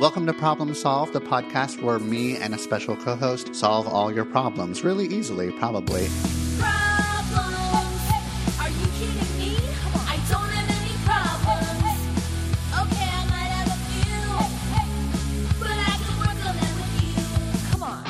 Welcome to Problem Solve, the podcast where me and a special co-host solve all your problems really easily, probably. Problems? Are you kidding me? I don't have any problems. Okay, I might have a few, but I can work on them with you. Come on.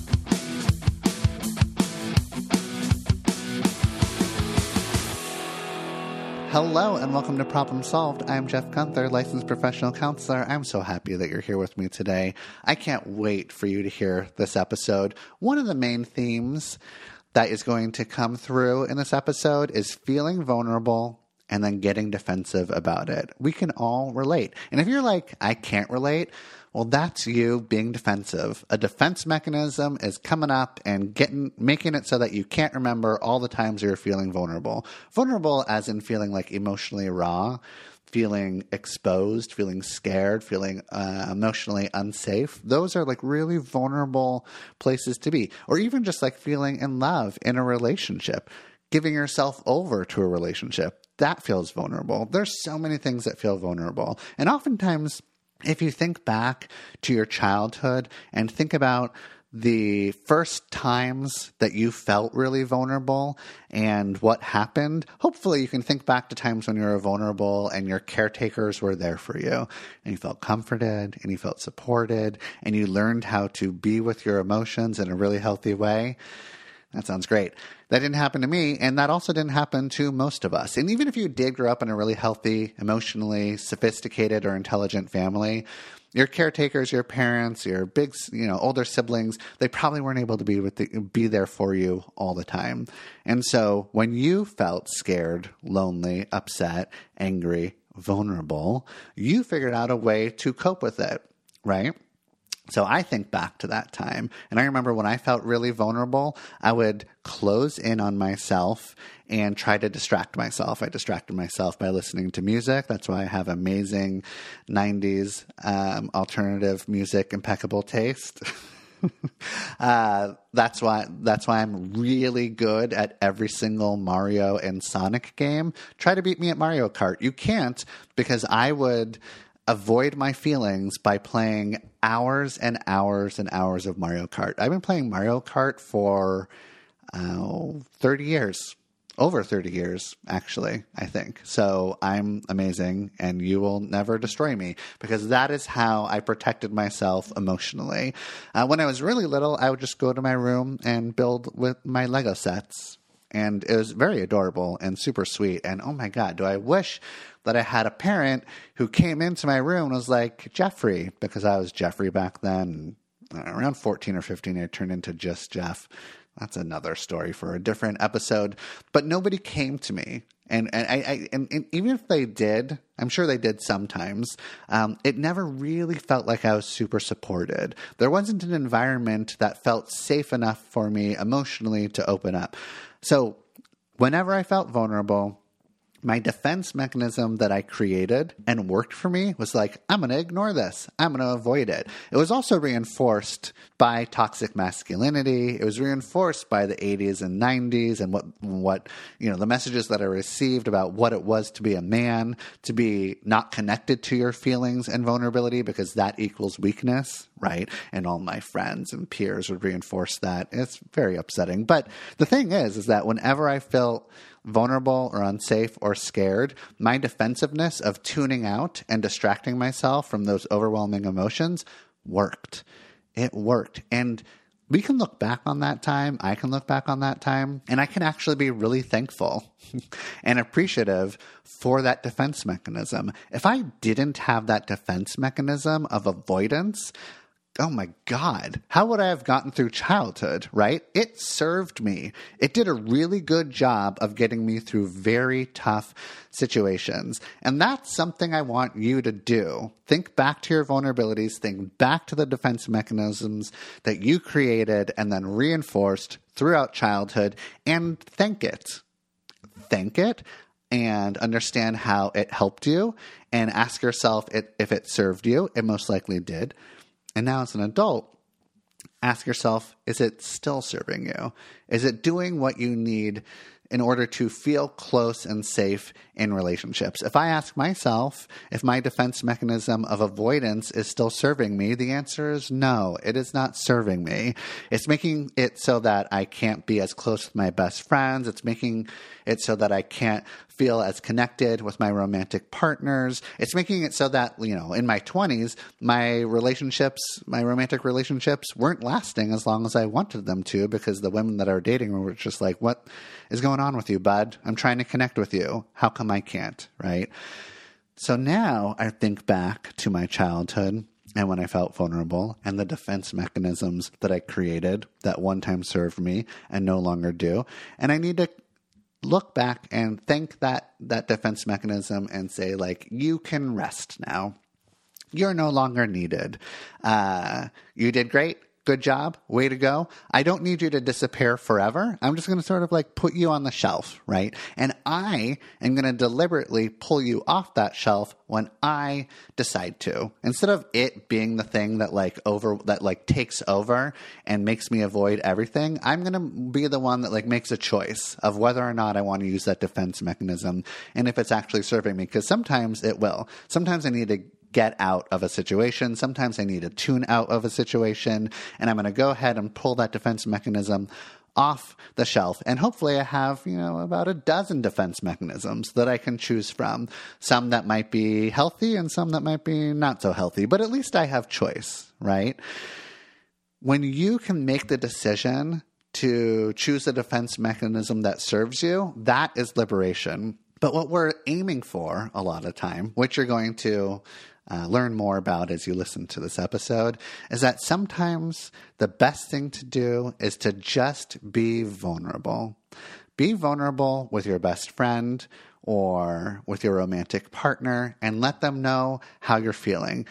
Hello and welcome to Problem Solved. I'm Jeff Gunther, licensed professional counselor. I'm so happy that you're here with me today. I can't wait for you to hear this episode. One of the main themes that is going to come through in this episode is feeling vulnerable and then getting defensive about it. We can all relate. And if you're like, I can't relate, well, that's you being defensive. A defense mechanism is coming up and making it so that you can't remember all the times you're feeling vulnerable. Vulnerable as in feeling like emotionally raw, feeling exposed, feeling scared, feeling emotionally unsafe. Those are like really vulnerable places to be. Or even just like feeling in love in a relationship, giving yourself over to a relationship. That feels vulnerable. There's so many things that feel vulnerable. And oftentimes, if you think back to your childhood and think about the first times that you felt really vulnerable and what happened, hopefully you can think back to times when you were vulnerable and your caretakers were there for you and you felt comforted and you felt supported and you learned how to be with your emotions in a really healthy way. That sounds great. That didn't happen to me, and that also didn't happen to most of us. And even if you did grow up in a really healthy, emotionally sophisticated or intelligent family, your caretakers, your parents, your big, older siblings, they probably weren't able to be there for you all the time. And so when you felt scared, lonely, upset, angry, vulnerable, you figured out a way to cope with it, right? So I think back to that time, and I remember when I felt really vulnerable, I would close in on myself and try to distract myself. I distracted myself by listening to music. That's why I have amazing 90s alternative music, impeccable taste. That's why I'm really good at every single Mario and Sonic game. Try to beat me at Mario Kart. You can't, because I would avoid my feelings by playing hours and hours and hours of Mario Kart. I've been playing Mario Kart for 30 years. Over 30 years, actually, I think. So I'm amazing, and you will never destroy me, because that is how I protected myself emotionally. When I was really little, I would just go to my room and build with my Lego sets. And it was very adorable and super sweet. And oh my God, do I wish that I had a parent who came into my room and was like, Jeffrey, because I was Jeffrey back then. Around 14 or 15, I turned into just Jeff. That's another story for a different episode. But nobody came to me. And even if they did, I'm sure they did sometimes, it never really felt like I was super supported. There wasn't an environment that felt safe enough for me emotionally to open up. So whenever I felt vulnerable, my defense mechanism that I created and worked for me was like, I'm going to ignore this. I'm going to avoid it. It was also reinforced by toxic masculinity. It was reinforced by the 80s and 90s and what the messages that I received about what it was to be a man, to be not connected to your feelings and vulnerability, because that equals weakness, right? And all my friends and peers would reinforce that. It's very upsetting. But the thing is that whenever I felt vulnerable or unsafe or scared, my defensiveness of tuning out and distracting myself from those overwhelming emotions worked. It worked. And we can look back on that time. I can look back on that time, and I can actually be really thankful and appreciative for that defense mechanism. If I didn't have that defense mechanism of avoidance, oh my God, how would I have gotten through childhood, right? It served me. It did a really good job of getting me through very tough situations. And that's something I want you to do. Think back to your vulnerabilities, think back to the defense mechanisms that you created and then reinforced throughout childhood, and thank it. Thank it and understand how it helped you, and ask yourself if it served you. It most likely did. And now as an adult, ask yourself, is it still serving you? Is it doing what you need in order to feel close and safe in relationships. If I ask myself if my defense mechanism of avoidance is still serving me, the answer is no, it is not serving me. It's making it so that I can't be as close with my best friends. It's making it so that I can't feel as connected with my romantic partners. It's making it so that, in my 20s, my romantic relationships weren't lasting as long as I wanted them to, because the women that I were dating were just like, what is going on with you, bud? I'm trying to connect with you. How come I can't, right? So now I think back to my childhood and when I felt vulnerable and the defense mechanisms that I created that one time served me and no longer do. And I need to look back and thank that defense mechanism and say, like, you can rest now. You're no longer needed. You did great. Good job. Way to go. I don't need you to disappear forever. I'm just going to sort of like put you on the shelf, right? And I am going to deliberately pull you off that shelf when I decide to. Instead of it being the thing that takes over and makes me avoid everything, I'm going to be the one that makes a choice of whether or not I want to use that defense mechanism and if it's actually serving me, because sometimes it will. Sometimes I need to get out of a situation. Sometimes I need to tune out of a situation, and I'm going to go ahead and pull that defense mechanism off the shelf. And hopefully I have, about a dozen defense mechanisms that I can choose from. Some that might be healthy and some that might be not so healthy, but at least I have choice, right? When you can make the decision to choose a defense mechanism that serves you, that is liberation. But what we're aiming for a lot of time, which you're going to learn more about as you listen to this episode, is that sometimes the best thing to do is to just be vulnerable. Be vulnerable with your best friend or with your romantic partner and let them know how you're feeling.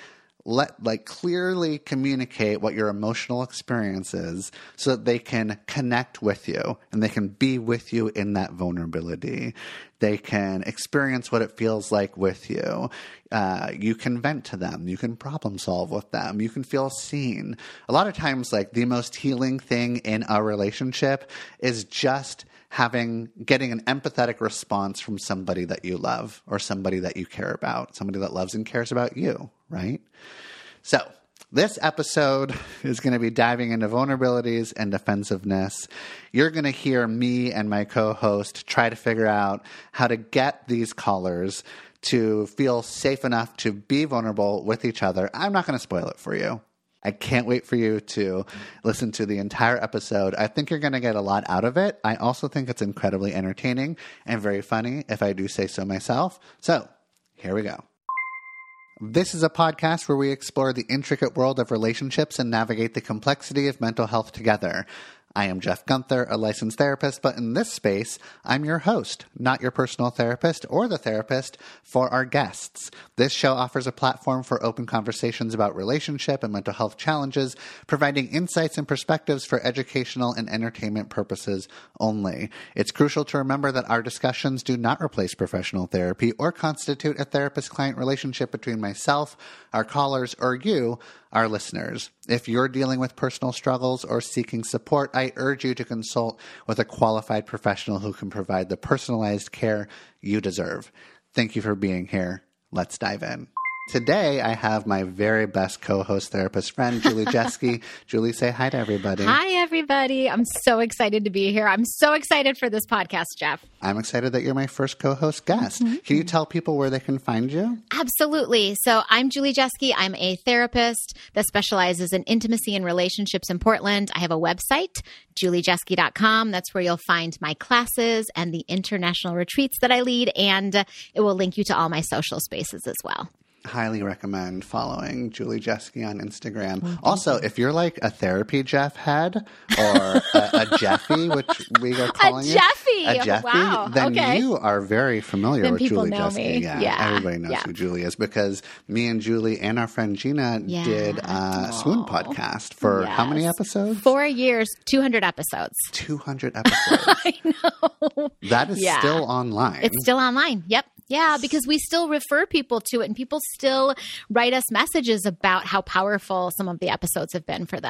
Clearly communicate what your emotional experience is so that they can connect with you and they can be with you in that vulnerability. They can experience what it feels like with you. You can vent to them. You can problem solve with them. You can feel seen. A lot of times, the most healing thing in a relationship is just getting an empathetic response from somebody that you love or somebody that you care about, somebody that loves and cares about you, right? So this episode is going to be diving into vulnerabilities and defensiveness. You're going to hear me and my co-host try to figure out how to get these callers to feel safe enough to be vulnerable with each other. I'm not going to spoil it for you. I can't wait for you to listen to the entire episode. I think you're going to get a lot out of it. I also think it's incredibly entertaining and very funny, if I do say so myself. So, here we go. This is a podcast where we explore the intricate world of relationships and navigate the complexity of mental health together. I am Jeff Gunther, a licensed therapist, but in this space, I'm your host, not your personal therapist or the therapist for our guests. This show offers a platform for open conversations about relationship and mental health challenges, providing insights and perspectives for educational and entertainment purposes only. It's crucial to remember that our discussions do not replace professional therapy or constitute a therapist-client relationship between myself, our callers, or you, our listeners. If you're dealing with personal struggles or seeking support, I urge you to consult with a qualified professional who can provide the personalized care you deserve. Thank you for being here. Let's dive in. Today, I have my very best co-host therapist friend, Julie Jeske. Julie, say hi to everybody. Hi, everybody. I'm so excited to be here. I'm so excited for this podcast, Jeff. I'm excited that you're my first co-host guest. Mm-hmm. Can you tell people where they can find you? Absolutely. So I'm Julie Jeske. I'm a therapist that specializes in intimacy and relationships in Portland. I have a website, juliejeske.com. That's where you'll find my classes and the international retreats that I lead, and it will link you to all my social spaces as well. Highly recommend following Julie Jeske on Instagram. Mm-hmm. Also, if you're like a therapy Jeff head or a Jeffy, which we are calling a Jeffy, wow. Then okay. You are very familiar then with Julie know Jeske. Me. Yeah, everybody knows who Julie is because me and Julie and our friend Gina did a Swoon podcast for how many episodes? 4 years, 200 episodes. 200 episodes. I know. That is still online. It's still online. Yep. Yeah, because we still refer people to it and people still write us messages about how powerful some of the episodes have been for them.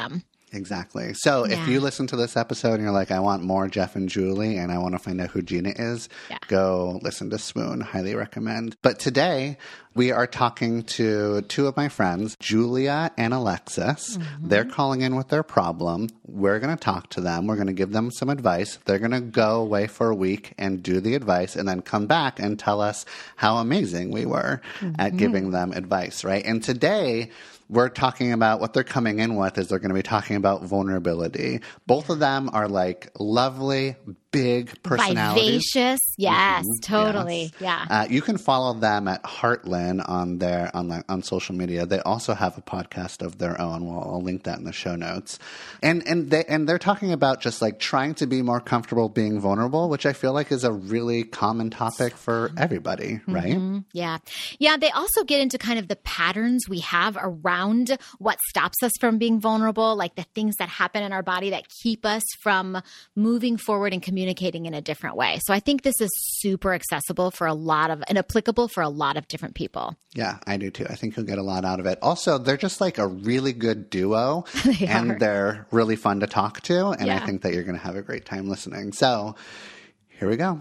Exactly. So if you listen to this episode and you're like, I want more Jeff and Julie and I want to find out who Gina is, go listen to Swoon. Highly recommend. But today we are talking to two of my friends, Julia and Alexis. They're calling in with their problem. We're going to talk to them. We're going to give them some advice. They're going to go away for a week and do the advice and then come back and tell us how amazing we were at giving them advice, right? And today we're talking about what they're coming in with is they're going to be talking about vulnerability. Both of them are like lovely, big personalities. Vivacious. Yes, totally. Yes. Yeah. You can follow them at Heartland on social media. They also have a podcast of their own. Well, I'll link that in the show notes. And they're talking about just like trying to be more comfortable being vulnerable, which I feel like is a really common topic for everybody, right? Yeah. Yeah. They also get into kind of the patterns we have around what stops us from being vulnerable, like the things that happen in our body that keep us from moving forward and communicating in a different way. So I think this is super accessible for and applicable for a lot of different people. Yeah, I do too. I think you'll get a lot out of it. Also, they're just like a really good duo and they're really fun to talk to. And I think that you're going to have a great time listening. So here we go.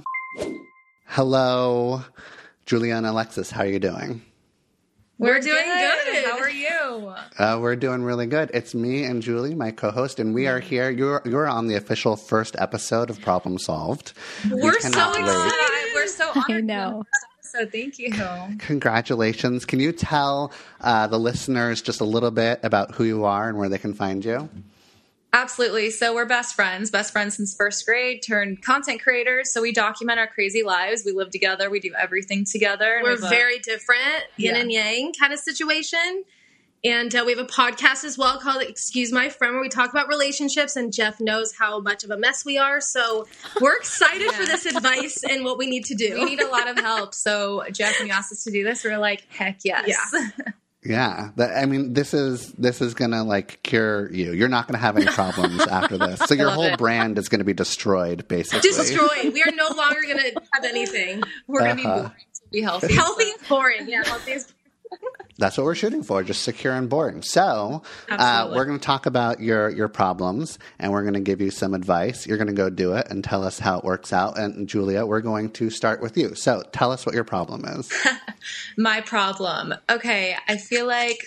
Hello, Julia and Alexis. How are you doing? We're doing good. How are you? We're doing really good. It's me and Julie, my co-host, and we are here. You're on the official first episode of Problem Solved. We're so excited. We're so honored. I know. So thank you. Congratulations. Can you tell the listeners just a little bit about who you are and where they can find you? Absolutely. So we're best friends since first grade, turned content creators. So we document our crazy lives. We live together. We do everything together. We're very different, yin and yang kind of situation. And we have a podcast as well called Excuse My Friend, where we talk about relationships, and Jeff knows how much of a mess we are. So we're excited for this advice and what we need to do. We need a lot of help. So Jeff, when you asked us to do this, we were like, heck yes. Yeah. Yeah. This is going to like cure you. You're not going to have any problems after this. So your whole brand is going to be destroyed, basically. Destroyed. We are no longer going to have anything. We're going to be boring to be healthy. Healthy is boring. Yeah, healthy is That's what we're shooting for, just secure and boring. So we're going to talk about your problems, and we're going to give you some advice. You're going to go do it and tell us how it works out. And Julia, we're going to start with you. So tell us what your problem is. My problem. Okay, I feel like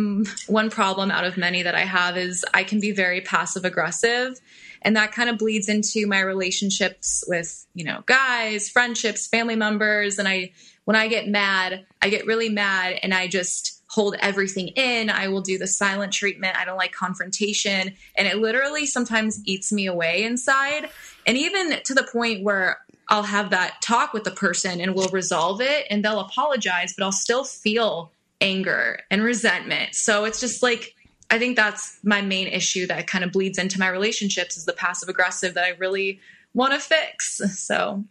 one problem out of many that I have is I can be very passive aggressive. And that kind of bleeds into my relationships with, guys, friendships, family members. And when I get mad, I get really mad and I just hold everything in. I will do the silent treatment. I don't like confrontation. And it literally sometimes eats me away inside. And even to the point where I'll have that talk with the person and we'll resolve it and they'll apologize, but I'll still feel anger and resentment. So it's just like, I think that's my main issue that kind of bleeds into my relationships is the passive aggressive that I really want to fix. So.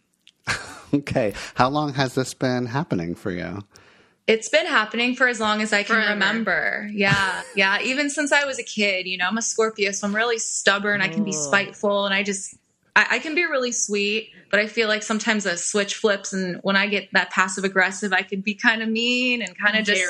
Okay. How long has this been happening for you? It's been happening for as long as I can remember. Yeah. Yeah. Even since I was a kid, I'm a Scorpio, so I'm really stubborn. I can be spiteful and I can be really sweet, but I feel like sometimes a switch flips. And when I get that passive aggressive, I could be kind of mean and kind of just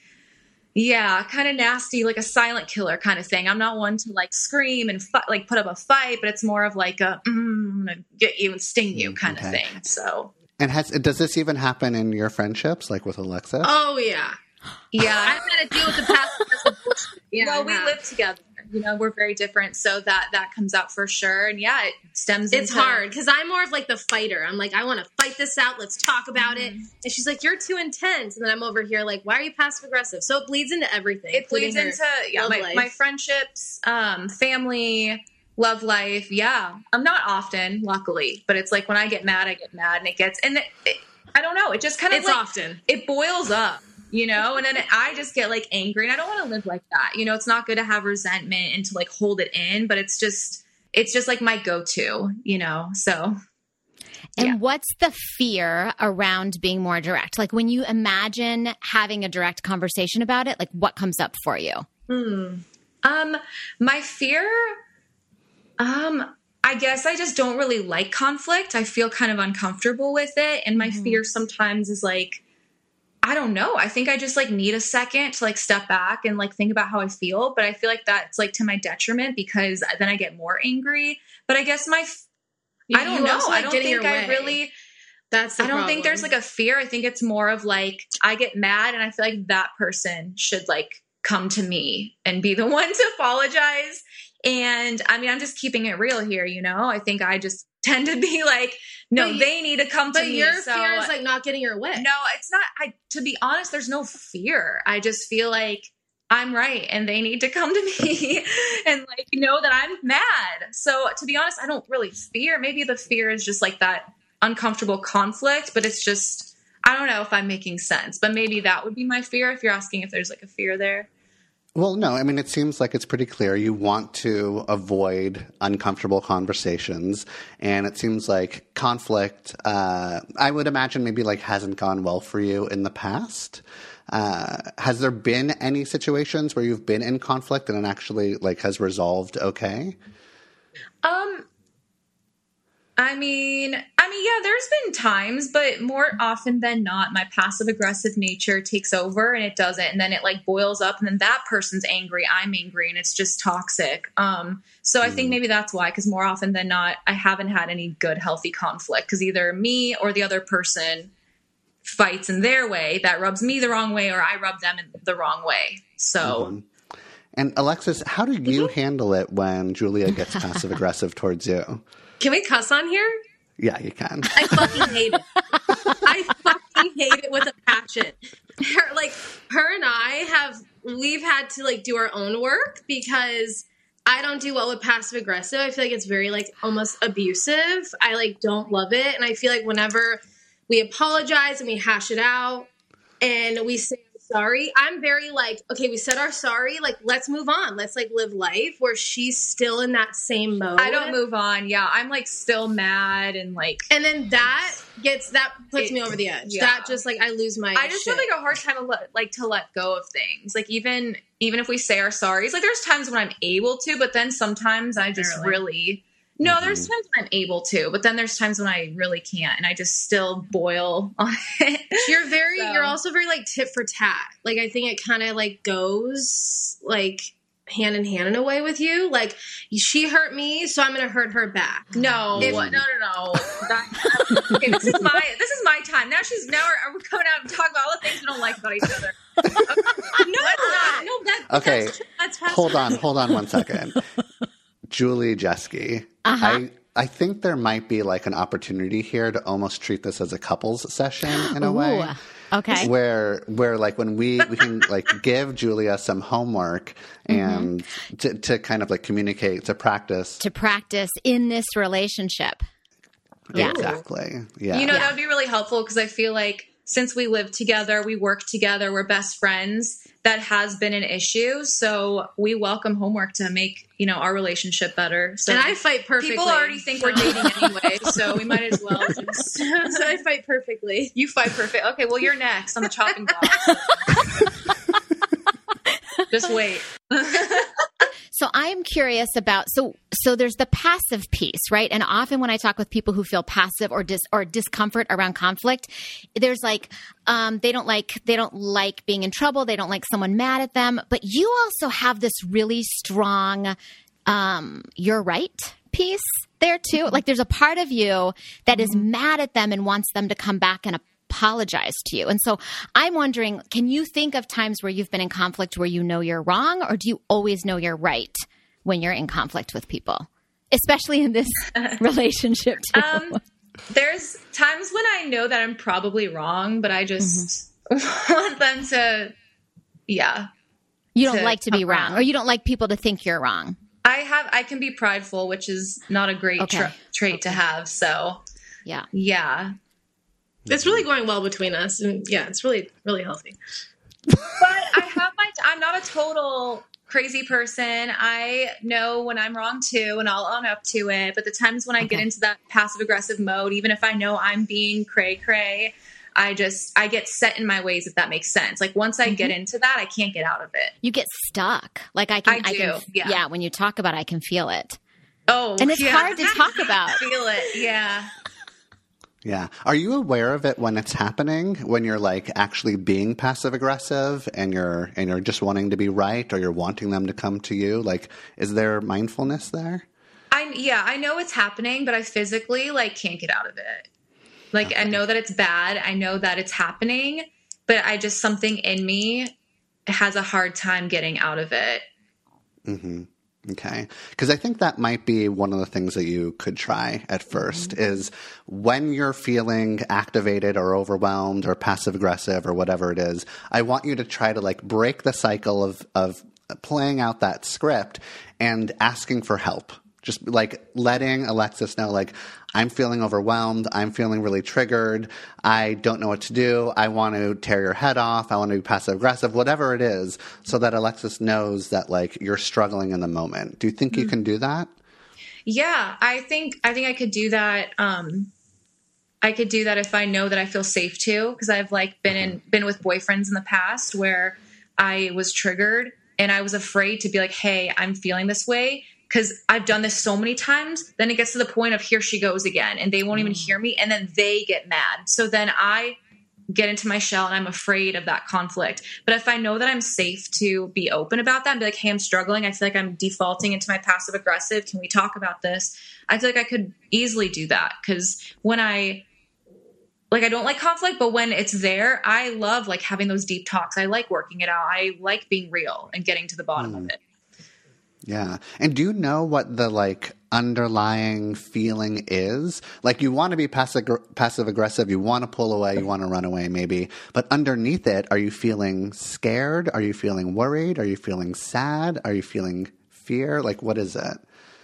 kind of nasty, like a silent killer kind of thing. I'm not one to like scream and put up a fight, but it's more of like I'm gonna get you and sting you kind of thing. So, and does this even happen in your friendships, like with Alexis? Oh yeah, yeah. I've had to deal with the passive bullshit. Yeah, well, we live together. We're very different, so that comes out for sure. And yeah, it stems. It's hard because I'm more of like the fighter. I'm like, I want to fight this out. Let's talk about it. And she's like, you're too intense. And then I'm over here like, why are you passive aggressive? So it bleeds into everything. It bleeds into my friendships, family, love life. Yeah, I'm not often, luckily, but it's like when I get mad, and it gets I don't know. It just kind of often it boils up. And then I just get like angry and I don't want to live like that. It's not good to have resentment and to like hold it in, but it's just like my go-to, so. And what's the fear around being more direct? Like when you imagine having a direct conversation about it, like what comes up for you? My fear, I guess I just don't really like conflict. I feel kind of uncomfortable with it. And my fear sometimes is like, I don't know. I think I just like need a second to like step back and like think about how I feel. But I feel like that's like to my detriment because then I get more angry. But I guess I don't know. I don't think I really. That's the I don't problem. think there's like a fear. I think it's more of like I get mad and I feel like that person should like come to me and be the one to apologize. And I mean, I'm just keeping it real here, you know? I think I just tend to be like, no, they need to come to me. But your fear is like not getting your way. No, it's not. To be honest, there's no fear. I just feel like I'm right and they need to come to me and like know that I'm mad. So to be honest, I don't really fear. Maybe the fear is just like that uncomfortable conflict, but it's just, I don't know if I'm making sense, but maybe that would be my fear if you're asking if there's like a fear there. Well, no, I mean, it seems like it's pretty clear you want to avoid uncomfortable conversations, and it seems like conflict, I would imagine maybe like hasn't gone well for you in the past. Has there been any situations where you've been in conflict and it actually like has resolved okay? I mean, yeah, there's been times, but more often than not, my passive aggressive nature takes over and it doesn't. And then it like boils up and then that person's angry. I'm angry and it's just toxic. So I think maybe that's why, because more often than not, I haven't had any good, healthy conflict because either me or the other person fights in their way that rubs me the wrong way or I rub them in the wrong way. So. And Alexis, how do you handle it when Julia gets passive aggressive towards you? Can we cuss on here? Yeah, you can. I fucking hate it. I fucking hate it with a passion. Her and we've had to like do our own work because I don't do well with passive aggressive. I feel like it's very like almost abusive. I like don't love it. And I feel like whenever we apologize and we hash it out and we say sorry, I'm very like, okay, we said our sorry, like let's move on, let's like live life, where she's still in that same mode. I don't move on. Yeah, I'm like still mad and like, and then that puts me over the edge. Yeah. That just like I lose my I just shit. have like a hard time to let go of things. Like even if we say our sorries, like there's times when I'm able to, but then sometimes I just really no, there's times when I'm able to, but then there's times when I really can't, and I just still boil on it. You're also very like tit for tat. Like I think it kind of like goes like hand in hand in a way with you. Like she hurt me, so I'm going to hurt her back. No. Okay, this is my time. Now we're coming out and talking about all the things we don't like about each other. Okay, hold on 1 second. Julie Jeske, I think there might be like an opportunity here to almost treat this as a couples session in a way. Okay. Where like when we can like give Julia some homework and to kind of like communicate, to practice in this relationship. Yeah. Exactly. Yeah. That would be really helpful because I feel like since we live together, we work together, we're best friends, that has been an issue. So we welcome homework to make, our relationship better. So and I fight perfectly. People already think we're dating anyway, so we might as well just... So I fight perfectly. You fight perfect. Okay, well, you're next on the chopping block. Just wait. So I'm curious about, so there's the passive piece, right? And often when I talk with people who feel passive or discomfort around conflict, there's like, they don't like being in trouble. They don't like someone mad at them. But you also have this really strong, you're right piece there too. Like there's a part of you that is mad at them and wants them to come back and apologize to you. And so I'm wondering, can you think of times where you've been in conflict where you know you're wrong, or do you always know you're right when you're in conflict with people, especially in this relationship too? There's times when I know that I'm probably wrong, but I just want them to, You don't like to be wrong, or you don't like people to think you're wrong. I can be prideful, which is not a great trait to have. So yeah. It's really going well between us, and it's really, really healthy. But I'm not a total crazy person. I know when I'm wrong too, and I'll own up to it. But the times when I get into that passive aggressive mode, even if I know I'm being cray, I get set in my ways, if that makes sense. Like once I get into that, I can't get out of it. You get stuck. Like I do. When you talk about it, I can feel it. Oh, and it's hard to talk about. Feel it. Yeah. Yeah. Are you aware of it when it's happening, when you're like actually being passive aggressive and you're just wanting to be right, or you're wanting them to come to you? Like, is there mindfulness there? I know it's happening, but I physically like can't get out of it. Like, okay. I know that it's bad. I know that it's happening, but something in me has a hard time getting out of it. Mm-hmm. Okay. Because I think that might be one of the things that you could try at first is when you're feeling activated or overwhelmed or passive aggressive or whatever it is, I want you to try to like break the cycle of playing out that script and asking for help. Just like letting Alexis know, like, I'm feeling overwhelmed. I'm feeling really triggered. I don't know what to do. I want to tear your head off. I want to be passive aggressive, whatever it is, so that Alexis knows that like you're struggling in the moment. Do you think you can do that? Yeah, I think I could do that. I could do that if I know that I feel safe to, because I've like been with boyfriends in the past where I was triggered and I was afraid to be like, hey, I'm feeling this way. Because I've done this so many times, then it gets to the point of here she goes again, and they won't even hear me, and then they get mad. So then I get into my shell, and I'm afraid of that conflict. But if I know that I'm safe to be open about that and be like, hey, I'm struggling, I feel like I'm defaulting into my passive aggressive, can we talk about this? I feel like I could easily do that. Because when I don't like conflict, but when it's there, I love like having those deep talks. I like working it out. I like being real and getting to the bottom of it. Yeah. And do you know what the like underlying feeling is? Like you want to be passive aggressive, you want to pull away, you want to run away maybe, but underneath it, are you feeling scared? Are you feeling worried? Are you feeling sad? Are you feeling fear? Like what is it?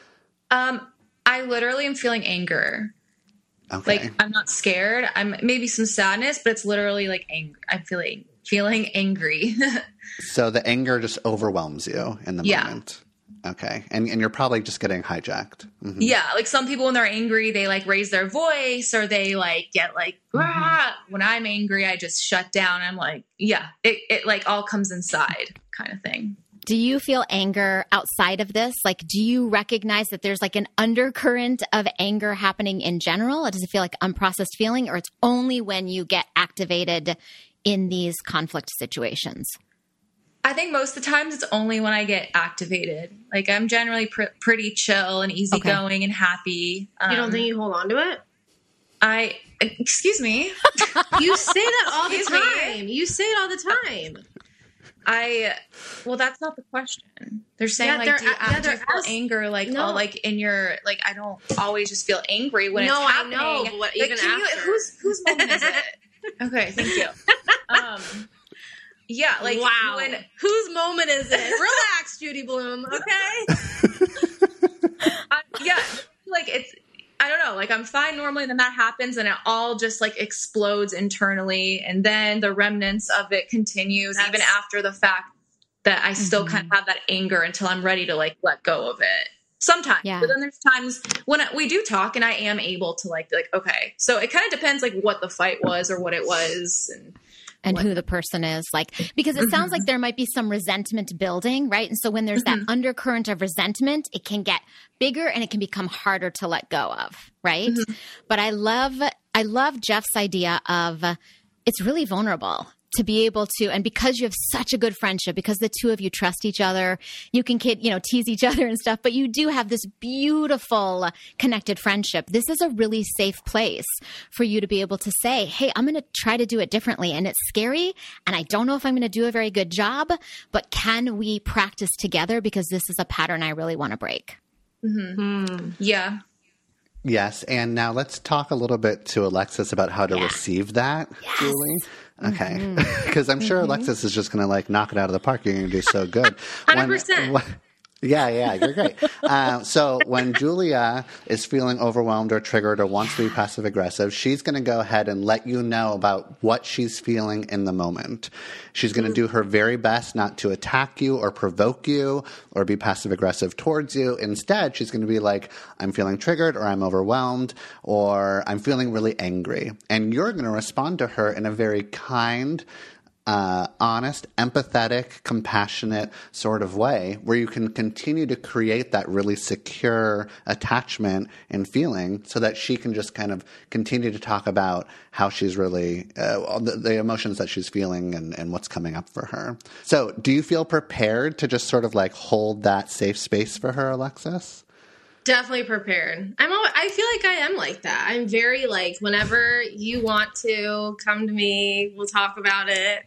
I literally am feeling anger. Okay. Like I'm not scared. I'm maybe some sadness, but it's literally like anger. I'm feeling angry. So the anger just overwhelms you in the moment. Okay. And you're probably just getting hijacked. Mm-hmm. Yeah. Like some people when they're angry, they like raise their voice or they like get like, when I'm angry, I just shut down. I'm like, yeah, it like all comes inside kind of thing. Do you feel anger outside of this? Like, do you recognize that there's like an undercurrent of anger happening in general? Or does it feel like unprocessed feeling, or it's only when you get activated in these conflict situations? I think most of the times it's only when I get activated. Like I'm generally pretty chill and easygoing and happy. You don't think you hold on to it? Excuse me. You say that all the time. You say it all the time. Well, that's not the question. They're saying do you feel anger all like in your, like, I don't always just feel angry when it's happening. I know. But what, even after. Whose moment is it? Okay. Thank you. Yeah, like wow. Whose moment is it? Relax, Judy Bloom. Okay. Yeah, like it's. I don't know. Like I'm fine normally, then that happens, and it all just like explodes internally, and then the remnants of it continues even after the fact that I still kind of have that anger until I'm ready to like let go of it. Sometimes, but then there's times when we do talk, and I am able to like okay. So it kind of depends like what the fight was or what it was, and who the person is, like, because it sounds like there might be some resentment building, right? And so when there's that undercurrent of resentment, it can get bigger and it can become harder to let go of, right? But I love Jeff's idea of it's really vulnerable to be able to, and because you have such a good friendship, because the two of you trust each other, you can tease each other and stuff, but you do have this beautiful connected friendship. This is a really safe place for you to be able to say, hey, I'm going to try to do it differently. And it's scary. And I don't know if I'm going to do a very good job, but can we practice together? Because this is a pattern I really want to break. Yeah. Yes. And now let's talk a little bit to Alexis about how to receive that, Julie. Okay. Because I'm sure Alexis is just going to like knock it out of the park. You're going to do so good. 100%. Yeah, you're great. So when Julia is feeling overwhelmed or triggered or wants to be passive aggressive, she's going to go ahead and let you know about what she's feeling in the moment. She's going to do her very best not to attack you or provoke you or be passive aggressive towards you. Instead, she's going to be like, I'm feeling triggered or I'm overwhelmed or I'm feeling really angry. And you're going to respond to her in a very kind, honest, empathetic, compassionate sort of way where you can continue to create that really secure attachment and feeling so that she can just kind of continue to talk about how she's really, the emotions that she's feeling and what's coming up for her. So do you feel prepared to just sort of like hold that safe space for her, Alexis? Definitely prepared. I feel like I am like that. I'm very like, whenever you want to come to me, we'll talk about it.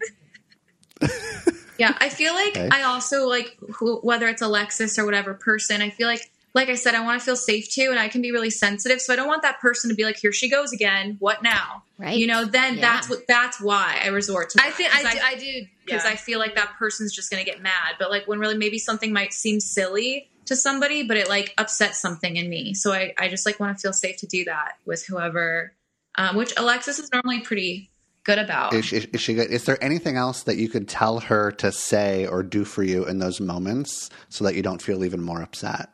Yeah, I feel like Okay. I also like whether it's Alexis or whatever person, I feel like I said, I want to feel safe too, and I can be really sensitive. So I don't want that person to be like, here she goes again. What now? Right. You know, then Yeah. that's why I resort to that. I think I do. Because Yeah. I feel like that person's just going to get mad. But like when really maybe something might seem silly to somebody, but it like upsets something in me. So I just like want to feel safe to do that with whoever, which Alexis is normally pretty good about. Is she good? Is there anything else that you could tell her to say or do for you in those moments so that you don't feel even more upset?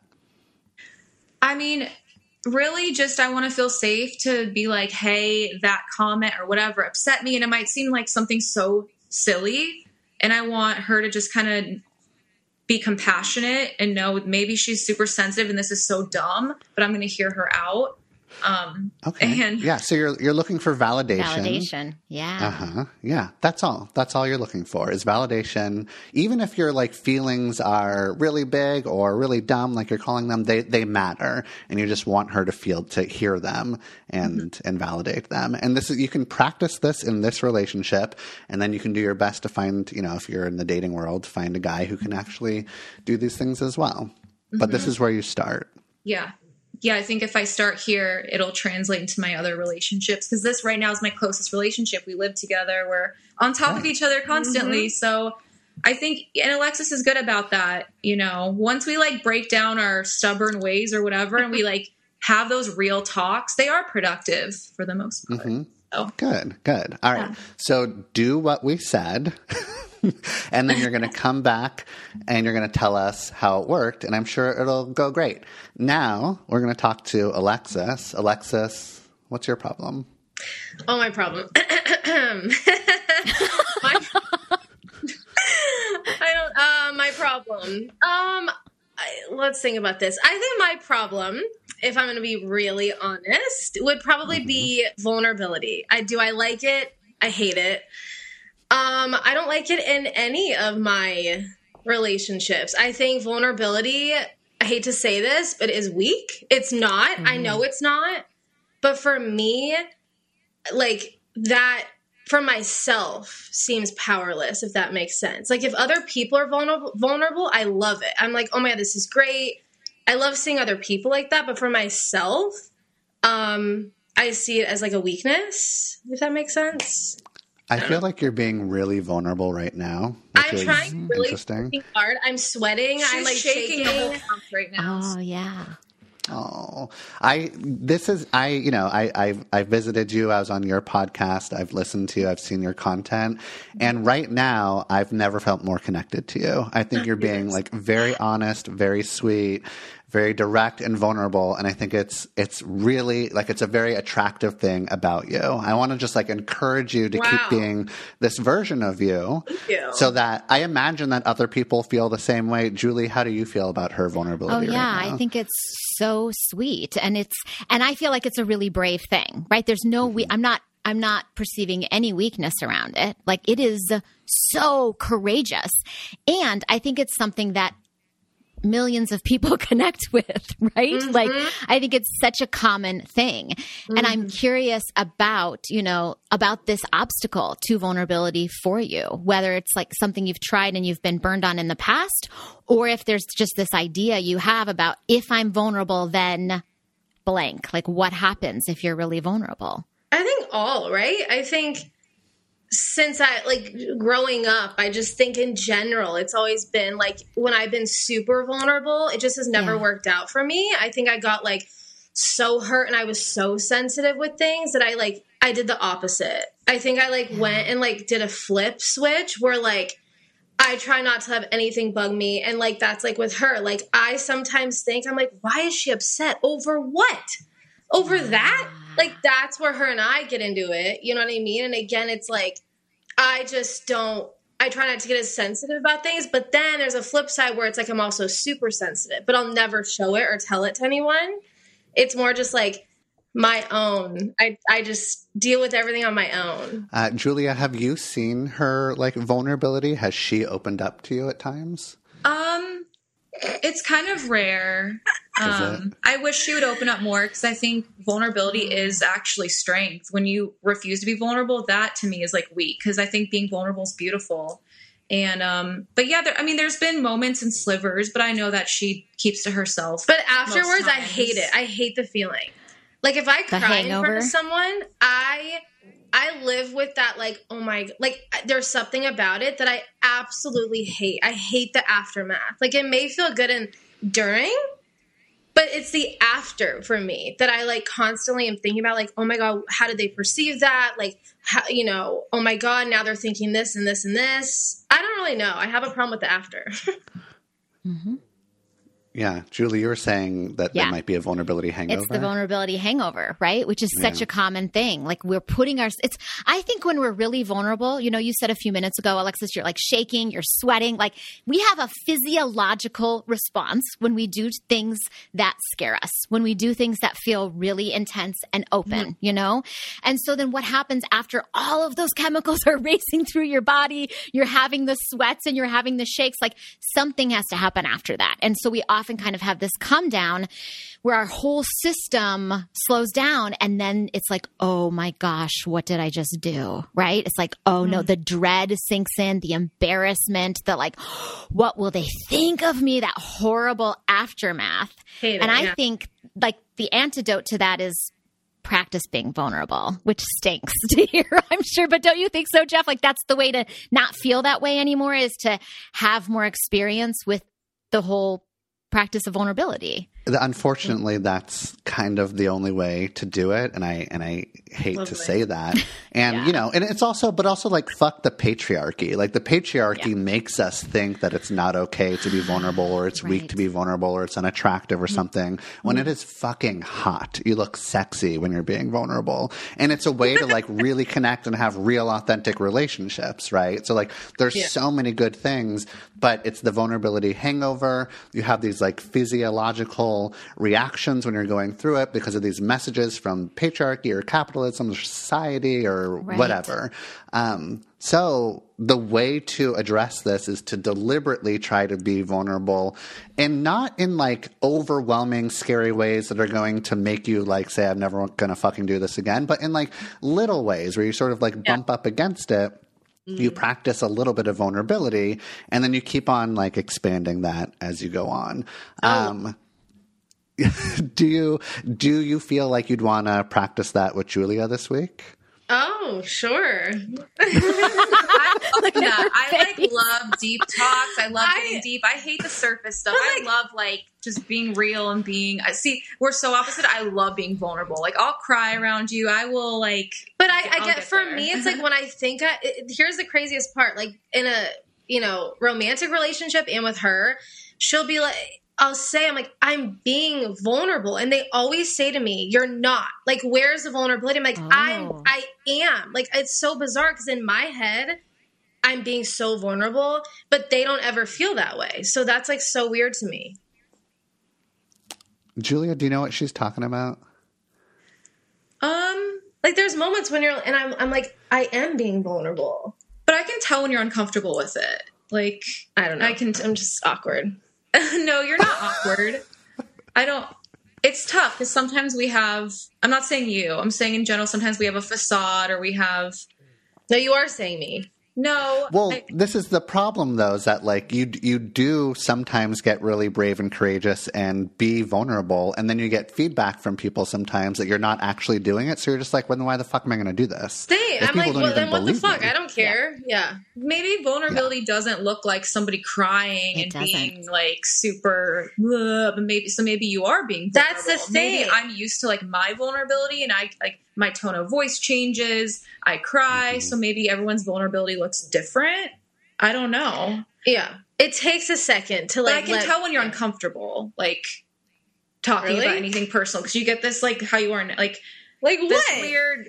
I mean, really just I want to feel safe to be like, hey, that comment or whatever upset me. And it might seem like something so silly. And I want her to just kind of be compassionate and know maybe she's super sensitive and this is so dumb, but I'm going to hear her out. Okay. And Yeah. So you're looking for validation. Validation. Yeah. Uh-huh. Yeah. That's all. That's all you're looking for is validation. Even if your like feelings are really big or really dumb, like you're calling them, they matter. And you just want her to hear them and validate them. And you can practice this in this relationship. And then you can do your best to find, if you're in the dating world, find a guy who can actually do these things as well. But this is where you start. yeah. Yeah, I think if I start here, it'll translate into my other relationships because this right now is my closest relationship. We live together. We're on top of each other constantly. So I think, and Alexis is good about that. Once we like break down our stubborn ways or whatever, and we like have those real talks, they are productive for the most part. So, Good. All right. So do what we said. And then you're going to come back and you're going to tell us how it worked. And I'm sure it'll go great. Now we're going to talk to Alexis. Alexis, what's your problem? Oh, my problem. My problem. Let's think about this. I think my problem, if I'm going to be really honest, would probably be vulnerability. Do I like it? I hate it. I don't like it in any of my relationships. I think vulnerability, I hate to say this, but is weak. It's not. I know it's not. But for me, like that for myself seems powerless, if that makes sense. Like if other people are vulnerable, I love it. I'm like, oh my God, this is great. I love seeing other people like that. But for myself, I see it as like a weakness, if that makes sense. I feel like you're being really vulnerable right now, which I'm is trying really interesting. hard. I'm sweating. she's I'm like shaking the whole house right now. Oh, yeah. Oh, I visited you. I was on your podcast. I've listened to you. I've seen your content. And right now, I've never felt more connected to you. I think you're being like very honest, very sweet, very direct and vulnerable. And I think it's really like, it's a very attractive thing about you. I want to just like encourage you to keep being this version of you. Thank you. So that I imagine that other people feel the same way. Julie, how do you feel about her vulnerability? Oh, yeah. Right now? I think it's so sweet. And I feel like it's a really brave thing, right? There's no, I'm not perceiving any weakness around it. Like it is so courageous. And I think it's something that millions of people connect with, right? Like I think it's such a common thing. And I'm curious about, about this obstacle to vulnerability for you, whether it's like something you've tried and you've been burned on in the past, or if there's just this idea you have about if I'm vulnerable, then blank, like what happens if you're really vulnerable? I think all, right? I think since growing up, I just think in general, it's always been like when I've been super vulnerable, it just has never worked out for me. I think I got like so hurt and I was so sensitive with things that I did the opposite. I think I went and did a flip switch where I try not to have anything bug me. And that's with her. I sometimes think I'm like, why is she upset over what? Over that? That's where her and I get into it. You know what I mean? And again, it's I just don't. I try not to get as sensitive about things, but then there's a flip side where it's like I'm also super sensitive, but I'll never show it or tell it to anyone. It's more just like my own. I just deal with everything on my own. Julia, have you seen her like vulnerability? Has she opened up to you at times? It's kind of rare. Is it? I wish she would open up more because I think vulnerability is actually strength. When you refuse to be vulnerable, that to me is like weak, because I think being vulnerable is beautiful. And, but yeah, there's been moments and slivers, but I know that she keeps to herself. But afterwards, most I times. hate it. I hate the feeling. Like if I cry in hangover? front of someone, I live with that, like, oh my, like, there's something about it that I absolutely hate. I hate the aftermath. Like, it may feel good in during, but it's the after for me that I, like, constantly am thinking about, like, oh my God, how did they perceive that? Like, how, you know, oh my God, now they're thinking this and this and this. I don't really know. I have a problem with the after. Mm-hmm. Yeah. Julie, you were saying that there might be a vulnerability hangover. It's the vulnerability hangover, right? Which is such a common thing. Like we're putting I think when we're really vulnerable, you know, you said a few minutes ago, Alexis, you're like shaking, you're sweating. Like we have a physiological response when we do things that scare us, when we do things that feel really intense and open, you know? And so then what happens after all of those chemicals are racing through your body, you're having the sweats and you're having the shakes, like something has to happen after that. And so we often kind of have this come down where our whole system slows down and then it's like, oh my gosh, what did I just do? Right? It's like, oh no, the dread sinks in, the embarrassment, the like, what will they think of me? That horrible aftermath. I think like the antidote to that is practice being vulnerable, which stinks to hear, I'm sure. But don't you think so, Jeff? Like that's the way to not feel that way anymore, is to have more experience with the whole practice of vulnerability. Unfortunately, that's kind of the only way to do it, and I hate to say that. And you know, and it's also, but also like fuck the patriarchy. Like the patriarchy makes us think that it's not okay to be vulnerable, or it's weak to be vulnerable, or it's unattractive or something. When it is fucking hot, you look sexy when you're being vulnerable, and it's a way to like really connect and have real, authentic relationships, right? So like, there's so many good things, but it's the vulnerability hangover. You have these like physiological reactions when you're going through it because of these messages from patriarchy or capitalism or society or whatever. So the way to address this is to deliberately try to be vulnerable, and not in like overwhelming, scary ways that are going to make you like say, I'm never going to fucking do this again, but in like little ways where you sort of like bump up against it. You practice a little bit of vulnerability, and then you keep on like expanding that as you go on. Do you feel like you'd want to practice that with Julia this week? Oh, sure. I like love deep talks. I love getting deep. I hate the surface stuff. I love like just being real and being. See, we're so opposite. I love being vulnerable. Like I'll cry around you. I will like. But I get for me, it's like when I think. Here's the craziest part. Like in a romantic relationship and with her, she'll be like. I'll say, I'm like, I'm being vulnerable. And they always say to me, you're not. Like, where's the vulnerability? I'm like, I am. Like, it's so bizarre because in my head, I'm being so vulnerable, but they don't ever feel that way. So that's like so weird to me. Julia, do you know what she's talking about? Like there's moments when and I'm like, I am being vulnerable. But I can tell when you're uncomfortable with it. Like, I don't know. I'm just awkward. No, you're not awkward. It's tough because sometimes we have, I'm not saying you, I'm saying in general, sometimes we have a facade or we have. No, you are saying me. No. Well, this is the problem, though, is that like you do sometimes get really brave and courageous and be vulnerable, and then you get feedback from people sometimes that you're not actually doing it. So you're just like, well, then why the fuck am I going to do this? I'm like, well, then what the fuck? I don't care. Yeah. Maybe vulnerability doesn't look like somebody crying being like super, but maybe you are being vulnerable. That's the thing. Maybe I'm used to like my vulnerability, and I like my tone of voice changes. I cry, so maybe everyone's vulnerability looks different. I don't know. Yeah, it takes a second to like. But I can tell when you're uncomfortable, like talking about anything personal, because you get this like how you are like this weird.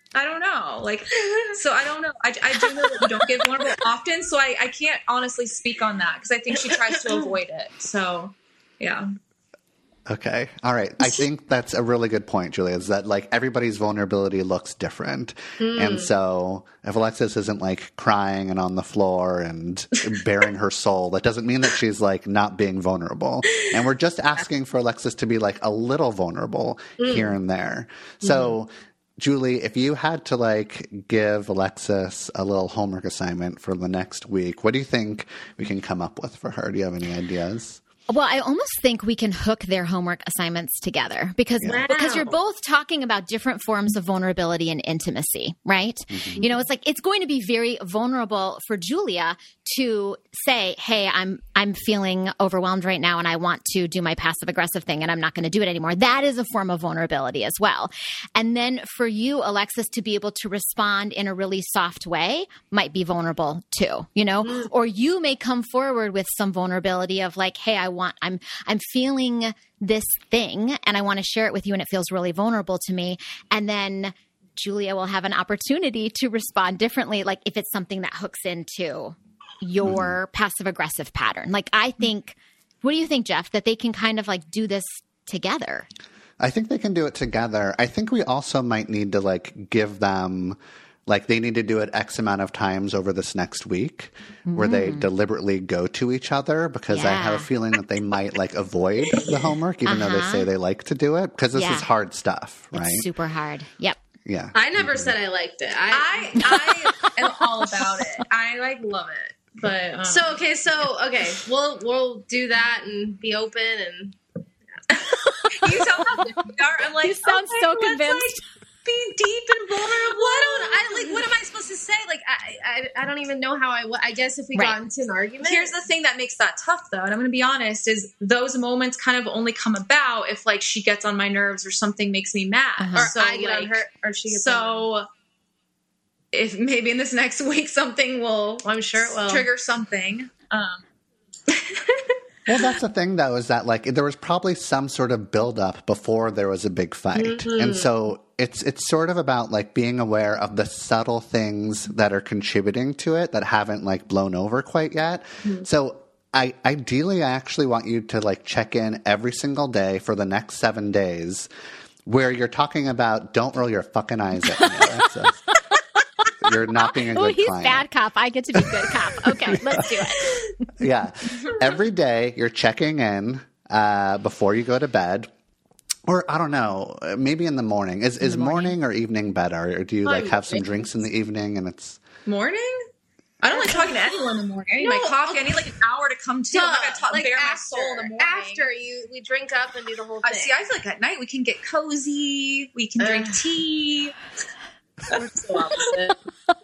I don't know. Like, so I don't know. I do know that you don't get vulnerable often, so I can't honestly speak on that because I think she tries to avoid it. So, yeah. Okay. All right. I think that's a really good point, Julia, is that like everybody's vulnerability looks different. And so if Alexis isn't like crying and on the floor and bearing her soul, that doesn't mean that she's like not being vulnerable. And we're just asking for Alexis to be like a little vulnerable here and there. So Julie, if you had to like give Alexis a little homework assignment for the next week, what do you think we can come up with for her? Do you have any ideas? Well, I almost think we can hook their homework assignments together because you're both talking about different forms of vulnerability and intimacy, right? You know, it's like it's going to be very vulnerable for Julia to say, "Hey, I'm feeling overwhelmed right now and I want to do my passive aggressive thing and I'm not going to do it anymore." That is a form of vulnerability as well. And then for you, Alexis, to be able to respond in a really soft way might be vulnerable too, you know? Or you may come forward with some vulnerability of like, "Hey, I'm feeling this thing and I want to share it with you and it feels really vulnerable to me." And then Julia will have an opportunity to respond differently, like if it's something that hooks into your passive aggressive pattern. Like I think, what do you think, Jeff, that they can kind of like do this together? I think they can do it together. I think we also might need to like give them like they need to do it X amount of times over this next week where they deliberately go to each other because I have a feeling that they might like avoid the homework even though they say they like to do it because this is hard stuff, right? It's super hard. Yep. Yeah. I never said I liked it. I am all about it. I like love it. But we'll do that and be open and you sound how you are. I'm like, you sound so convinced. Be deep and vulnerable. What am I supposed to say? Like, I don't even know how I guess if we got into an argument. Here's the thing that makes that tough, though, and I'm going to be honest, is those moments kind of only come about if, like, she gets on my nerves or something makes me mad. Or so, I get on her, or she gets on her. If maybe in this next week something will, I'm sure it will trigger something. Well, that's the thing, though, is that like there was probably some sort of buildup before there was a big fight, and so it's sort of about like being aware of the subtle things that are contributing to it that haven't like blown over quite yet. So I actually want you to like check in every single day for the next 7 days, where you're talking about don't roll your fucking eyes at me, Alexis. You're not being a good he's client. Bad cop. I get to be good cop. Okay, let's do it. Yeah. Every day you're checking in before you go to bed. Or I don't know, maybe in the morning. Is morning or evening better? Or do you like have some drinks in the evening and it's morning? I don't like talking to anyone in the morning. I need my coffee. I need like an hour to come to. I'm not going to bare my soul in the morning. After we drink up and do the whole thing. See, I feel like at night we can get cozy. We can drink tea. We're so opposite.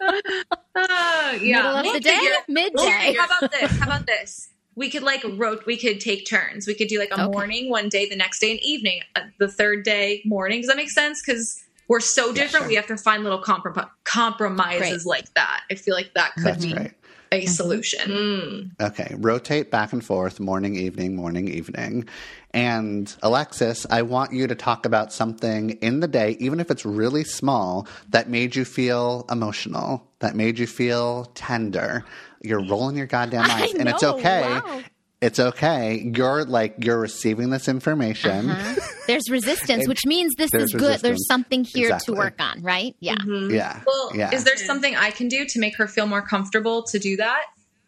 Middle of the day, midday. How about this? We could like we could take turns. We could do like a morning one day, the next day an evening, the third day morning. Does that make sense? Because we're so different. Yeah, sure. We have to find little compromises like that. I feel like that could be a solution. Okay. Rotate back and forth, morning, evening. And Alexis, I want you to talk about something in the day, even if it's really small, that made you feel emotional, that made you feel tender. You're rolling your goddamn eyes. And it's okay. Wow. It's okay. You're receiving this information. There's resistance, which means this is good. Resistance. There's something here to work on, right? Yeah. Yeah. Well, is there something I can do to make her feel more comfortable to do that?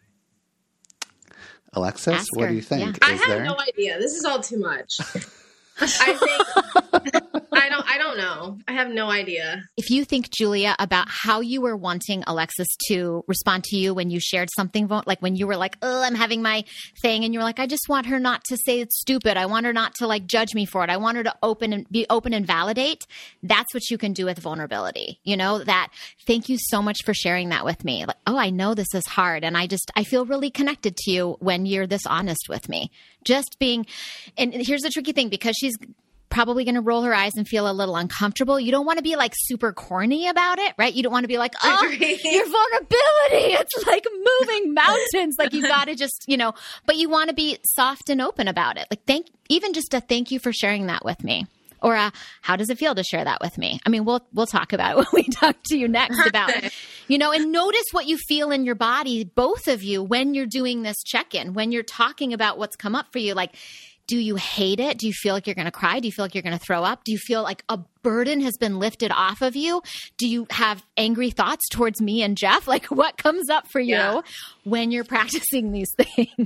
Alexis, what do you think? Yeah. I have no idea. This is all too much. I think I don't know. I have no idea. If you think, Julia, about how you were wanting Alexis to respond to you when you shared something, like when you were like, "Oh, I'm having my thing," and you're like, "I just want her not to say it's stupid. I want her not to like judge me for it. I want her to be open and validate." That's what you can do with vulnerability. You know, that thank you so much for sharing that with me. Like, oh, I know this is hard, and I feel really connected to you when you're this honest with me. Just being, and here's the tricky thing, because she's probably going to roll her eyes and feel a little uncomfortable. You don't want to be like super corny about it, right? You don't want to be like, "Oh, your vulnerability, it's like moving mountains." Like you got to just, but you want to be soft and open about it. Like thank you for sharing that with me. Or how does it feel to share that with me? I mean, we'll talk about it when we talk to you next about, and notice what you feel in your body, both of you, when you're doing this check-in, when you're talking about what's come up for you. Like, do you hate it? Do you feel like you're going to cry? Do you feel like you're going to throw up? Do you feel like a burden has been lifted off of you? Do you have angry thoughts towards me and Jeff? Like, what comes up for you when you're practicing these things?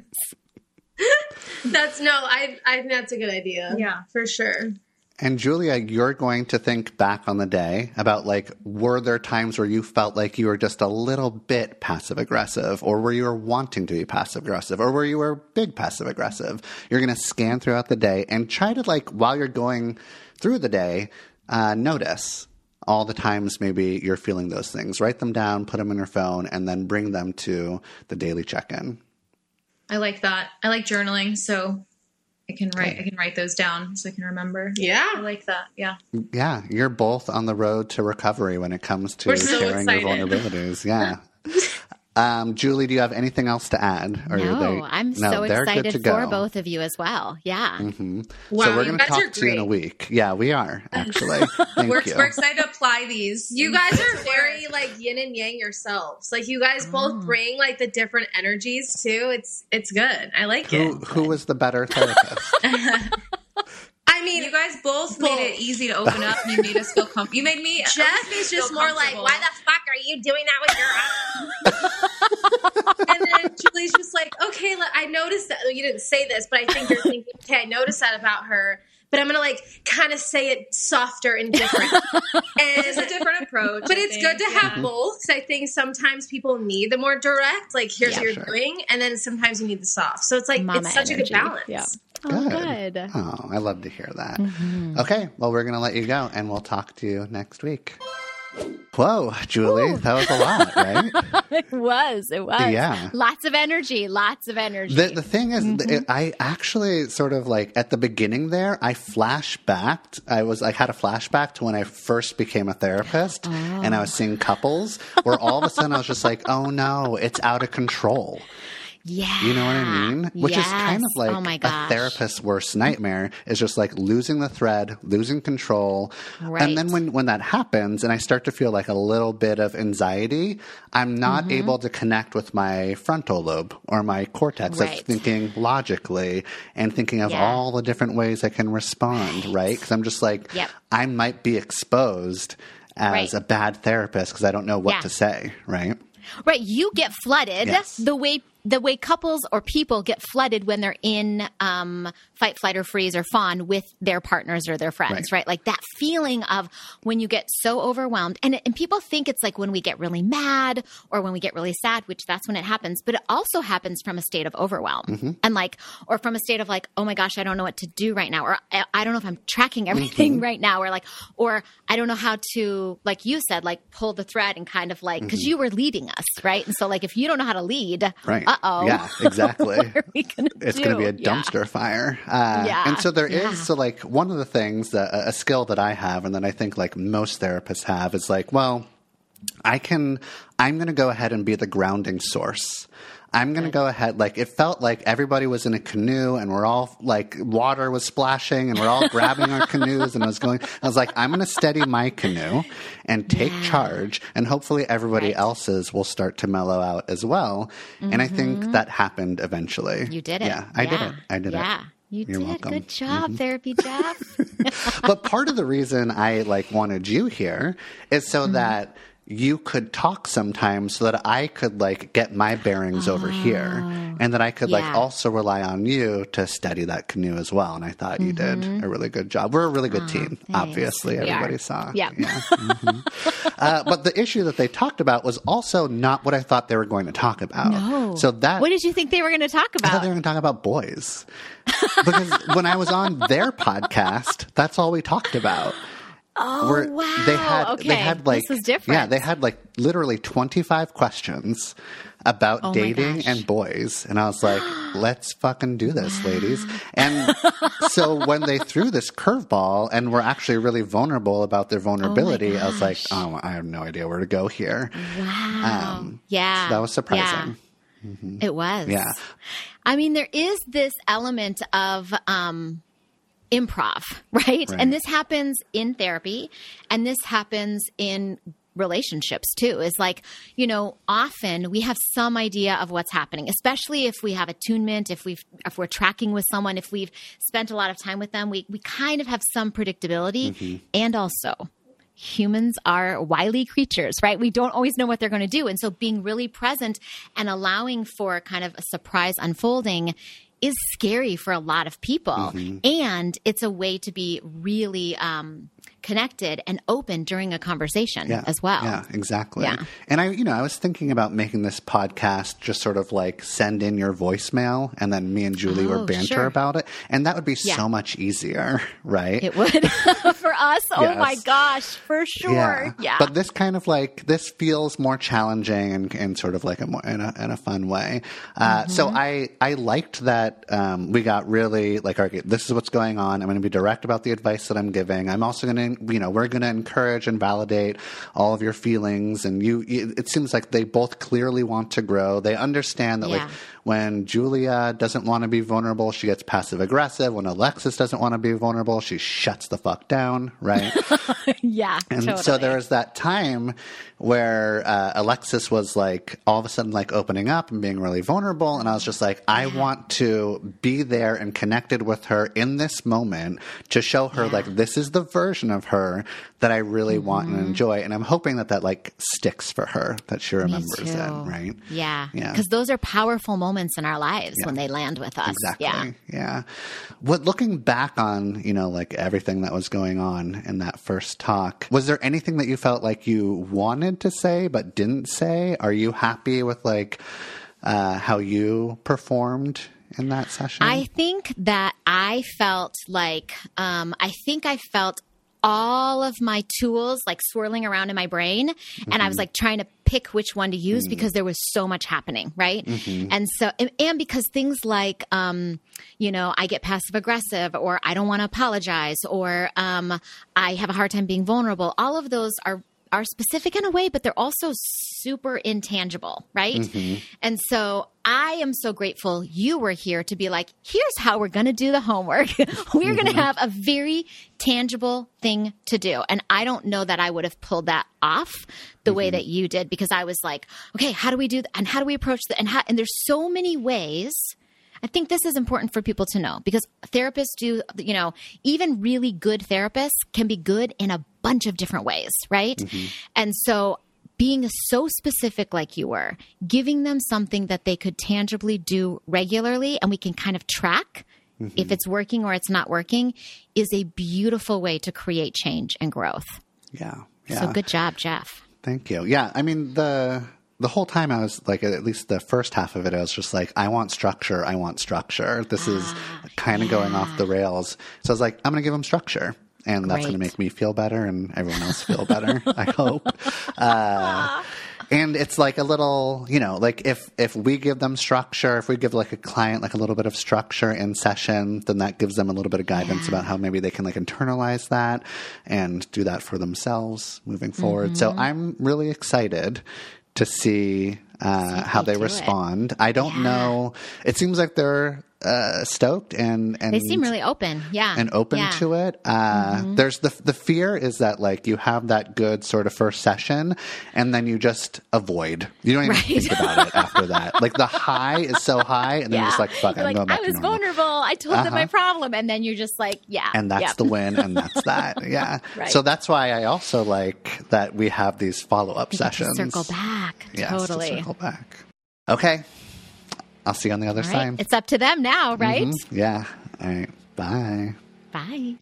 I think that's a good idea. Yeah. For sure. And Julia, you're going to think back on the day about, like, were there times where you felt like you were just a little bit passive aggressive, or where you were wanting to be passive aggressive, or where you were big passive aggressive? You're going to scan throughout the day and try to, like, while you're going through the day, notice all the times maybe you're feeling those things. Write them down, put them in your phone, and then bring them to the daily check-in. I like that. I like journaling, so I can write those down so I can remember. Yeah. I like that. Yeah. Yeah, you're both on the road to recovery when it comes to We're so sharing your excited. vulnerabilities. Yeah. Julie, do you have anything else to add? Or I'm so they're good excited to for go. both of you as well. Yeah. Mm-hmm. Wow, So we're you going to guys are talk to you in a great. week. Yeah, we are, actually. Thank We're you. excited to apply these. You guys are very like yin and yang yourselves. Like you guys both bring like the different energies too. It's good. I like it. Who was the better therapist? I mean, You guys both made it easy to open up. You made us feel comfortable. You made me. Jeff is just more like, why the fuck are you doing that with your And then Julie's just like, okay, I noticed that. You didn't say this, but I think you're thinking, okay, I noticed that about her. But I'm going to like kind of say it softer and different. It's a different approach. But it's good to have both. 'Cause I think sometimes people need the more direct, like here's what you're doing. And then sometimes you need the soft. So it's like, Mama it's such a good energy. balance. Yeah. Good. Oh, good. Oh, I love to hear that. Okay, well, we're going to let you go, and we'll talk to you next week. Whoa, Julie, that was a lot, right? It was. Yeah. Lots of energy. The thing is, I actually sort of like at the beginning there, I flashbacked. I had a flashback to when I first became a therapist and I was seeing couples where all of a sudden I was just like, oh no, it's out of control. Yeah. You know what I mean? Which is kind of like oh my a gosh. therapist's worst nightmare is just like losing the thread, losing control. Right. And then when that happens and I start to feel like a little bit of anxiety, I'm not able to connect with my frontal lobe or my cortex that's Right. thinking logically and thinking of Yeah. all the different ways I can respond, right? Because I'm just like, Yep. I might be exposed as Right. a bad therapist because I don't know what Yeah. to say, right? Right. You get flooded Yes. the way couples or people get flooded when they're in fight, flight, or freeze or fawn with their partners or their friends, right? Like that feeling of when you get so overwhelmed. And people think it's like when we get really mad or when we get really sad, which that's when it happens. But it also happens from a state of overwhelm and like, or from a state of like, oh my gosh, I don't know what to do right now. Or I don't know if I'm tracking everything right now. Or like, or I don't know how to, like you said, like pull the thread and kind of like, because you were leading us, right? And so like, if you don't know how to lead, Right. uh-oh. Yeah, exactly. What are we gonna It's do? going to be a Yeah. dumpster fire. Yeah, And so there yeah. is, so like one of the things that a skill that I have and that I think like most therapists have is like, well, I'm going to go ahead and be the grounding source. I'm going to go ahead, like it felt like everybody was in a canoe and we're all like water was splashing and we're all grabbing our canoes and I was like, I'm going to steady my canoe and take charge and hopefully everybody Right. else's will start to mellow out as well. And I think that happened eventually. You did it. Yeah, I did it. I did it. Yeah. You You're did. welcome. Good job, Therapy Jeff. But part of the reason I like wanted you here is so that you could talk sometimes so that I could like get my bearings over here and that I could like Yeah. also rely on you to steady that canoe as well. And I thought you did a really good job. We're a really good team, obviously. We are. Everybody saw. Yeah. But the issue that they talked about was also not what I thought they were going to talk about. No. So that What did you think they were going to talk I thought about? they were going to talk about boys. Because when I was on their podcast, that's all we talked about. Oh, wow. They had Okay. like This was different. Yeah, they had like literally 25 questions about Oh my dating gosh. and boys, and I was like, "Let's fucking do this, ladies!" And so when they threw this curveball and were actually really vulnerable about their vulnerability, I was like, gosh. "Oh, I have no idea where to go here." Wow. yeah. So that was surprising. Yeah. It was. Yeah. I mean, there is this element of improv, right? And this happens in therapy, and this happens in relationships too. Is like, you know, often we have some idea of what's happening, especially if we have attunement, if we're tracking with someone, if we've spent a lot of time with them, we kind of have some predictability. And also, humans are wily creatures, right? We don't always know what they're going to do. And so being really present and allowing for kind of a surprise unfolding is scary for a lot of people. And it's a way to be really connected and open during a conversation as well. Yeah, exactly. Yeah. And I was thinking about making this podcast just sort of like send in your voicemail, and then me and Julie would banter about it. And that would be so much easier, right? It would for us. Oh my gosh, for sure. Yeah. But this kind of like, this feels more challenging and sort of like in a fun way. So I liked that we got really like, okay, this is what's going on. I'm going to be direct about the advice that I'm giving. I'm also going to, we're going to encourage and validate all of your feelings. And it seems like they both clearly want to grow. They understand that like when Julia doesn't want to be vulnerable, she gets passive aggressive. When Alexis doesn't want to be vulnerable, she shuts the fuck down, right? And so there was that time where Alexis was like all of a sudden like opening up and being really vulnerable. And I was just like, I want to be there and connected with her in this moment to show her like this is the version of her that I really want and enjoy. And I'm hoping that like sticks for her, that she remembers it, right? Yeah. Because those are powerful moments in our lives when they land with us. Exactly. Yeah. Looking back on, like everything that was going on in that first talk, was there anything that you felt like you wanted to say but didn't say? Are you happy with like how you performed in that session? I think that I felt like, I felt all of my tools like swirling around in my brain. And I was like trying to pick which one to use because there was so much happening. Right. And so, and because things like, I get passive aggressive, or I don't want to apologize, or I have a hard time being vulnerable. All of those are specific in a way, but they're also super intangible, right? And so I am so grateful you were here to be like, here's how we're going to do the homework. We're going to have a very tangible thing to do. And I don't know that I would have pulled that off the way that you did, because I was like, okay, how do we do that? And how do we approach that? And there's so many ways. I think this is important for people to know, because therapists do, even really good therapists can be good in a bunch of different ways, right? And so being so specific like you were, giving them something that they could tangibly do regularly and we can kind of track if it's working or it's not working, is a beautiful way to create change and growth. Yeah. So good job, Jeff. Thank you. Yeah. I mean, the whole time I was like, at least the first half of it, I was just like, I want structure. I want structure. This is kind of going off the rails. So I was like, I'm going to give them structure. And that's going to make me feel better and everyone else feel better, I hope. And it's like a little, like if we give them structure, if we give like a client like a little bit of structure in session, then that gives them a little bit of guidance about how maybe they can like internalize that and do that for themselves moving forward. So I'm really excited to see how they respond. I don't know. It seems like they're stoked and they seem really open. Yeah. And open to it. There's the fear is that like you have that good sort of first session and then you just avoid. You don't even think about it after that. Like the high is so high and then you're just like, fuck, I'm going back to normal. I was vulnerable. I told them my problem. And then you're just like, And that's the win and that's that. Yeah. So that's why I also like that we have these follow-up sessions. Circle back. Totally. Circle back. Okay. I'll see you on the other side. It's up to them now, right? Yeah. All right. Bye. Bye.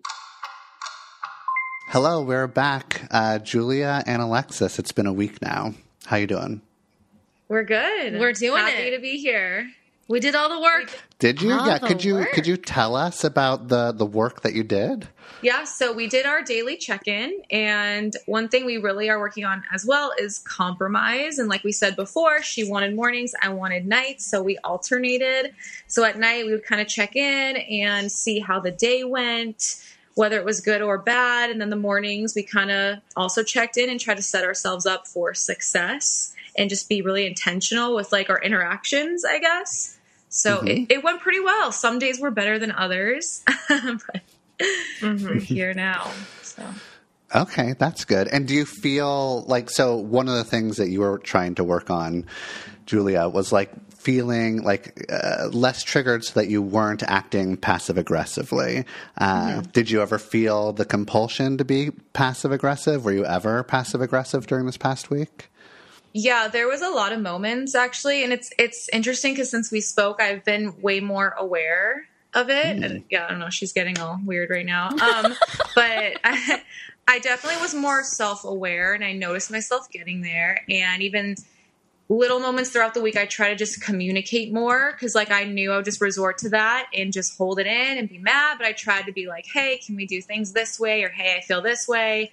Hello, we're back. Julia and Alexis. It's been a week now. How you doing? We're good. We're doing Happy to be here. We did all the work. Did you? Could you tell us about the work that you did? Yeah, so we did our daily check-in, and one thing we really are working on as well is compromise. And like we said before, she wanted mornings, I wanted nights, so we alternated. So at night we would kind of check in and see how the day went, whether it was good or bad. And then the mornings we kind of also checked in and tried to set ourselves up for success and just be really intentional with like our interactions, I guess. So it went pretty well. Some days were better than others, but we're here now. So. Okay, that's good. And do you feel like, so one of the things that you were trying to work on, Julia, was like feeling like less triggered so that you weren't acting passive aggressively. Did you ever feel the compulsion to be passive aggressive? Were you ever passive aggressive during this past week? Yeah, there was a lot of moments actually. And it's interesting because since we spoke, I've been way more aware of it. And yeah, I don't know. She's getting all weird right now. But I definitely was more self-aware and I noticed myself getting there. And even little moments throughout the week, I try to just communicate more because like I knew I would just resort to that and just hold it in and be mad. But I tried to be like, hey, can we do things this way? Or, hey, I feel this way.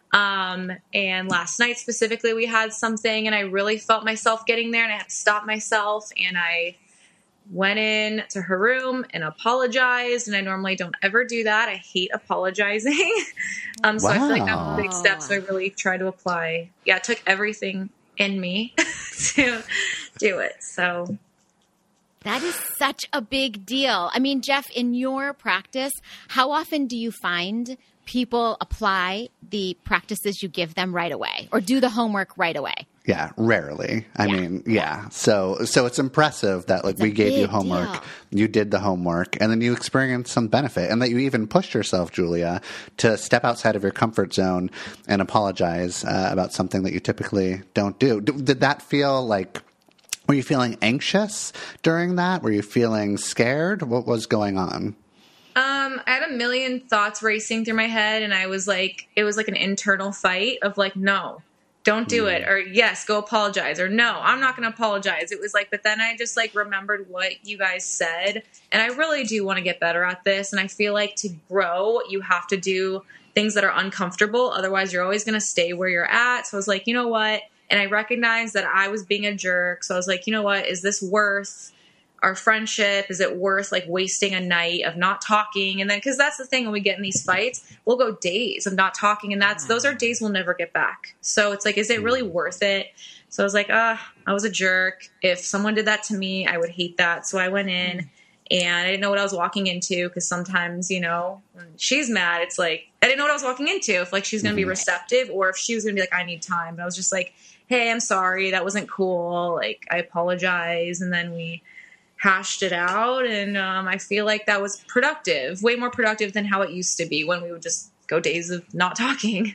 And last night specifically, we had something and I really felt myself getting there and I had to stop myself. And I went in to her room and apologized. And I normally don't ever do that. I hate apologizing. So I feel like that's big steps I really try to apply. Yeah, it took everything in me to do it. So that is such a big deal. I mean, Jeff, in your practice, how often do you find people apply the practices you give them right away or do the homework right away? Yeah, rarely. I mean, yeah. So it's impressive that like we gave you homework, you did the homework, and then you experienced some benefit, and that you even pushed yourself, Julia, to step outside of your comfort zone and apologize about something that you typically don't do. Did that feel like? Were you feeling anxious during that? Were you feeling scared? What was going on? I had a million thoughts racing through my head, and I was like, it was like an internal fight of like, no. Don't do it. Or yes, go apologize. Or no, I'm not going to apologize. It was like, but then I just like remembered what you guys said. And I really do want to get better at this. And I feel like to grow, you have to do things that are uncomfortable. Otherwise, you're always going to stay where you're at. So I was like, you know what? And I recognized that I was being a jerk. So I was like, you know what? Is this worth our friendship? Is it worth like wasting a night of not talking? And then, cause that's the thing, when we get in these fights, we'll go days of not talking, and those are days we'll never get back. So it's like, is it really worth it? So I was like, I was a jerk. If someone did that to me, I would hate that. So I went in and I didn't know what I was walking into. Cause sometimes, you know, when she's mad, it's like, I didn't know what I was walking into. If like, she's going to be receptive or if she was going to be like, I need time. And I was just like, hey, I'm sorry. That wasn't cool. Like, I apologize. And then we hashed it out, and I feel like that was productive, way more productive than how it used to be when we would just go days of not talking.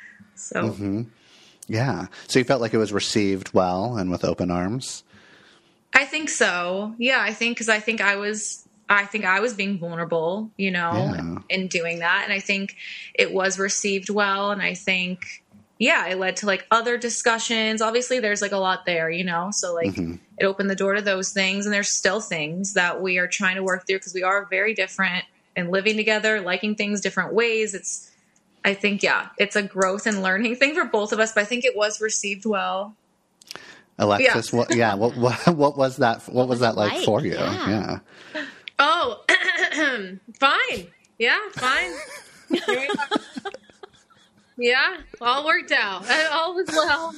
So, yeah. So you felt like it was received well and with open arms? I think so. Yeah, I think because I think I was being vulnerable, you know, in doing that, and I think it was received well, and I think. Yeah, it led to like other discussions. Obviously, there's like a lot there, you know, so like it opened the door to those things. And there's still things that we are trying to work through because we are very different and living together, liking things different ways. I think, it's a growth and learning thing for both of us, but I think it was received well. Alexis, what was that? What was that like for you? Yeah. Oh, fine. Yeah, fine. Yeah, all worked out. All was well.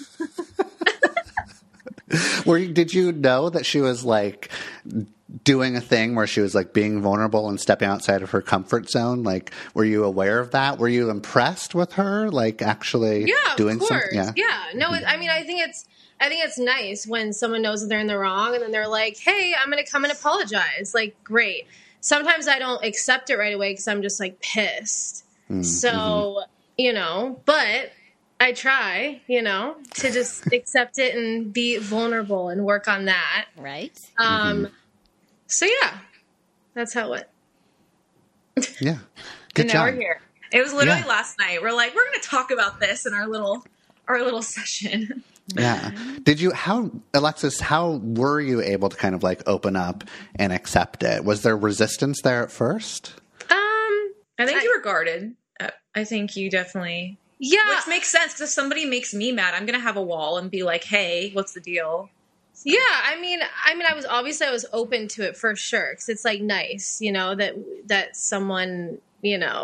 Did you know that she was like doing a thing where she was like being vulnerable and stepping outside of her comfort zone? Like, were you aware of that? Were you impressed with her? Like, actually doing something? Yeah. No, I mean, I think it's nice when someone knows that they're in the wrong and then they're like, hey, I'm going to come and apologize. Like, great. Sometimes I don't accept it right away because I'm just like pissed. So, you know, but I try, you know, to just accept it and be vulnerable and work on that. Right. So yeah, that's how it went. Yeah. Good job. Now we're here. It was literally last night. We're like, we're going to talk about this in our little session. Yeah. Alexis, how were you able to kind of like open up and accept it? Was there resistance there at first? I think you were guarded. I think you definitely... Yeah. Which makes sense, because if somebody makes me mad, I'm going to have a wall and be like, hey, what's the deal? So. Yeah, I mean, I was open to it for sure, because it's like nice, you know, that someone, you know,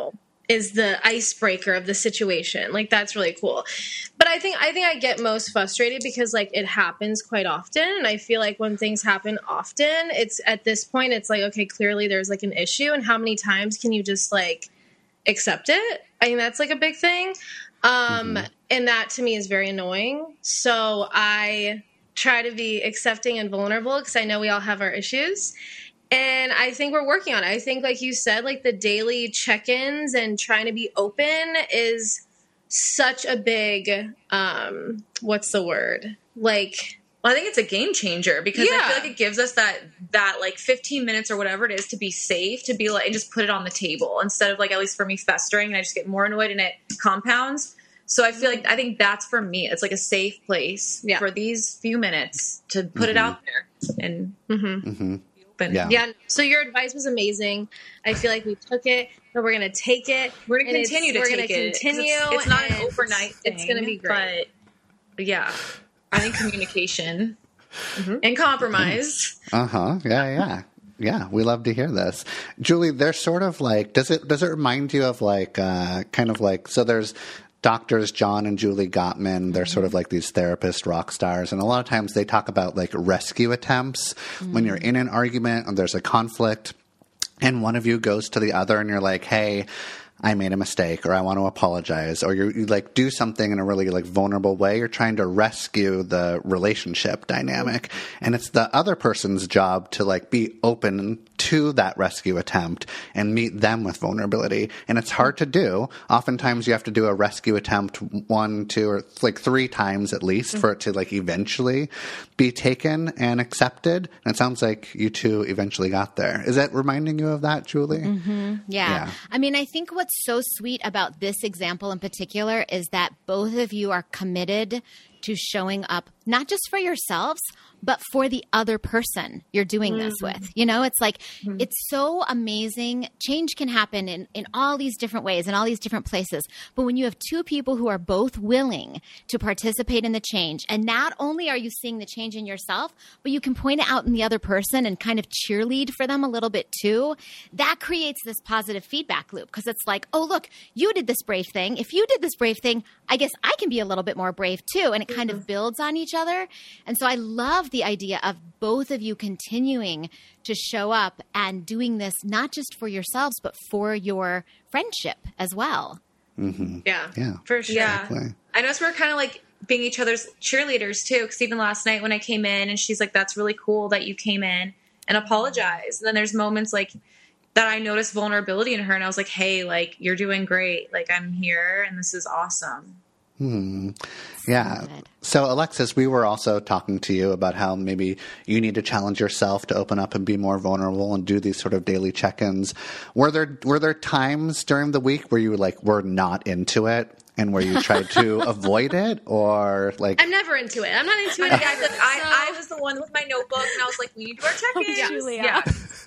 is the icebreaker of the situation. Like, that's really cool. But I think I get most frustrated because, like, it happens quite often. And I feel like when things happen often, it's at this point, it's like, okay, clearly there's like an issue. And how many times can you just like accept it? I think that's like a big thing. And that to me is very annoying. So I try to be accepting and vulnerable because I know we all have our issues. And I think we're working on it. I think, like you said, like the daily check-ins and trying to be open is such a big, what's the word? Like, well, I think it's a game changer because I Yeah. feel like it gives us that like 15 minutes or whatever it is to be safe, to be like, and just put it on the table instead of like, at least for me, festering and I just get more annoyed and it compounds. So I feel like, I think that's for me. It's like a safe place Yeah. for these few minutes to put it out there and be open. Yeah. yeah. So your advice was amazing. I feel like we took it, but we're going to take it. We're going to and continue to we're take gonna it. 'Cause continue. It's not an and overnight thing. It's going to be great. But yeah, I think communication and compromise. Yeah, we love to hear this. Julie, they're sort of like, does it remind you of like, kind of like, so there's doctors John and Julie Gottman. They're sort of like these therapist rock stars. And a lot of times they talk about like rescue attempts when you're in an argument and there's a conflict and one of you goes to the other and you're like, hey, I made a mistake, or I want to apologize, or you like do something in a really like vulnerable way. You're trying to rescue the relationship dynamic, and it's the other person's job to like be open to that rescue attempt and meet them with vulnerability. And it's hard to do. Oftentimes you have to do a rescue attempt 1, 2, or like 3 times at least for it to like eventually be taken and accepted. And it sounds like you two eventually got there. Is that reminding you of that, Julie? Yeah. I mean, I think what's so sweet about this example in particular is that both of you are committed to showing up, not just for yourselves, but for the other person you're doing this with. You know, it's like, it's so amazing. Change can happen in all these different ways, in all these different places. But when you have two people who are both willing to participate in the change, and not only are you seeing the change in yourself, but you can point it out in the other person and kind of cheerlead for them a little bit too, that creates this positive feedback loop. Because it's like, oh, look, you did this brave thing. If you did this brave thing, I guess I can be a little bit more brave too. And it kind of builds on each other. And so I love the idea of both of you continuing to show up and doing this not just for yourselves, but for your friendship as well. Yeah. Yeah. For sure. Yeah. Exactly. I noticed we're kind of like being each other's cheerleaders too. Because even last night when I came in and she's like, that's really cool that you came in and apologized. And then there's moments like that I noticed vulnerability in her and I was like, hey, like you're doing great. Like I'm here and this is awesome. Yeah. Good. So, Alexis, we were also talking to you about how maybe you need to challenge yourself to open up and be more vulnerable and do these sort of daily check-ins. Were there times during the week where you like were not into it and where you tried to avoid it, or like? I'm never into it. I'm not into it. Yeah, ever. I was the one with my notebook and I was like, we need to do our check-ins. Julia. Yeah.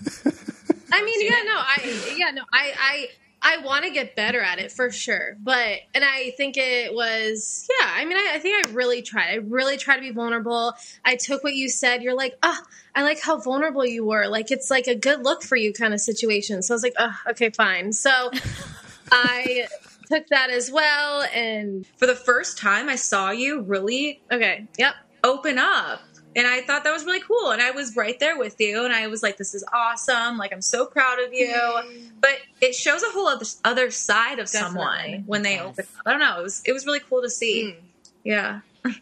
I mean, I want to get better at it for sure. And I think it was, I think I really tried. I really tried to be vulnerable. I took what you said. You're like, I like how vulnerable you were. Like, it's like a good look for you kind of situation. So I was like, okay, fine. So I took that as well. And For the first time, I saw you really okay. Yep. open up. And I thought that was really cool. And I was right there with you. And I was like, this is awesome. Like, I'm so proud of you. But it shows a whole other side of someone when they open up. I don't know. It was really cool to see. Yeah.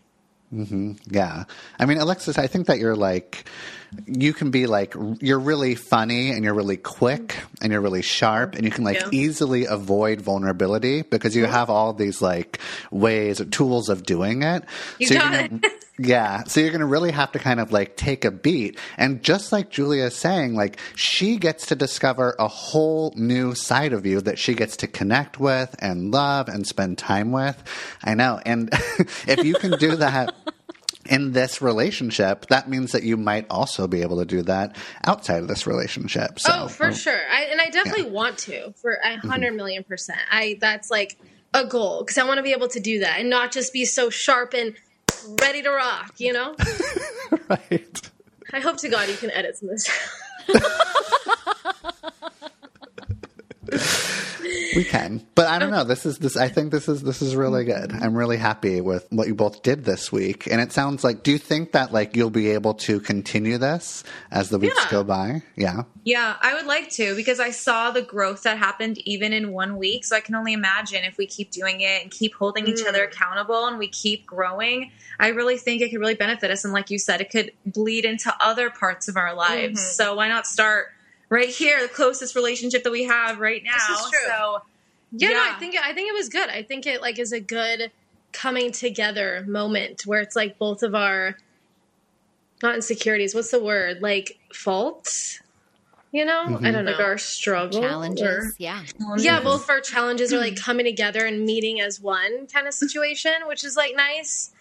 Yeah. I mean, Alexis, I think that you're like, you can be like, you're really funny and you're really quick and you're really sharp and you can like easily avoid vulnerability because you have all these like ways or tools of doing it. So you're going to really have to kind of like take a beat. And just like Julia is saying, like she gets to discover a whole new side of you that she gets to connect with and love and spend time with. I know. And if you can do that in this relationship, that means that you might also be able to do that outside of this relationship. So, for sure. I definitely want to, for 100,000,000%. That's like a goal because I want to be able to do that and not just be so sharp and ready to rock, you know? Right. I hope to God you can edit some of this. We can, but I don't know. I think this is really good. I'm really happy with what you both did this week, and it sounds like. Do you think that like you'll be able to continue this as the weeks go by? Yeah. Yeah, I would like to, because I saw the growth that happened even in 1 week. So I can only imagine if we keep doing it and keep holding each other accountable and we keep growing, I really think it could really benefit us. And like you said, it could bleed into other parts of our lives. So why not start right here, the closest relationship that we have right now? This is true. So No, I think it was good. I think it like is a good coming together moment where it's like both of our, not insecurities, what's the word? Like faults, I don't know. like our struggle, Challenges. Yeah. Yeah, both of our challenges are like coming together and meeting as one kind of situation, which is like nice.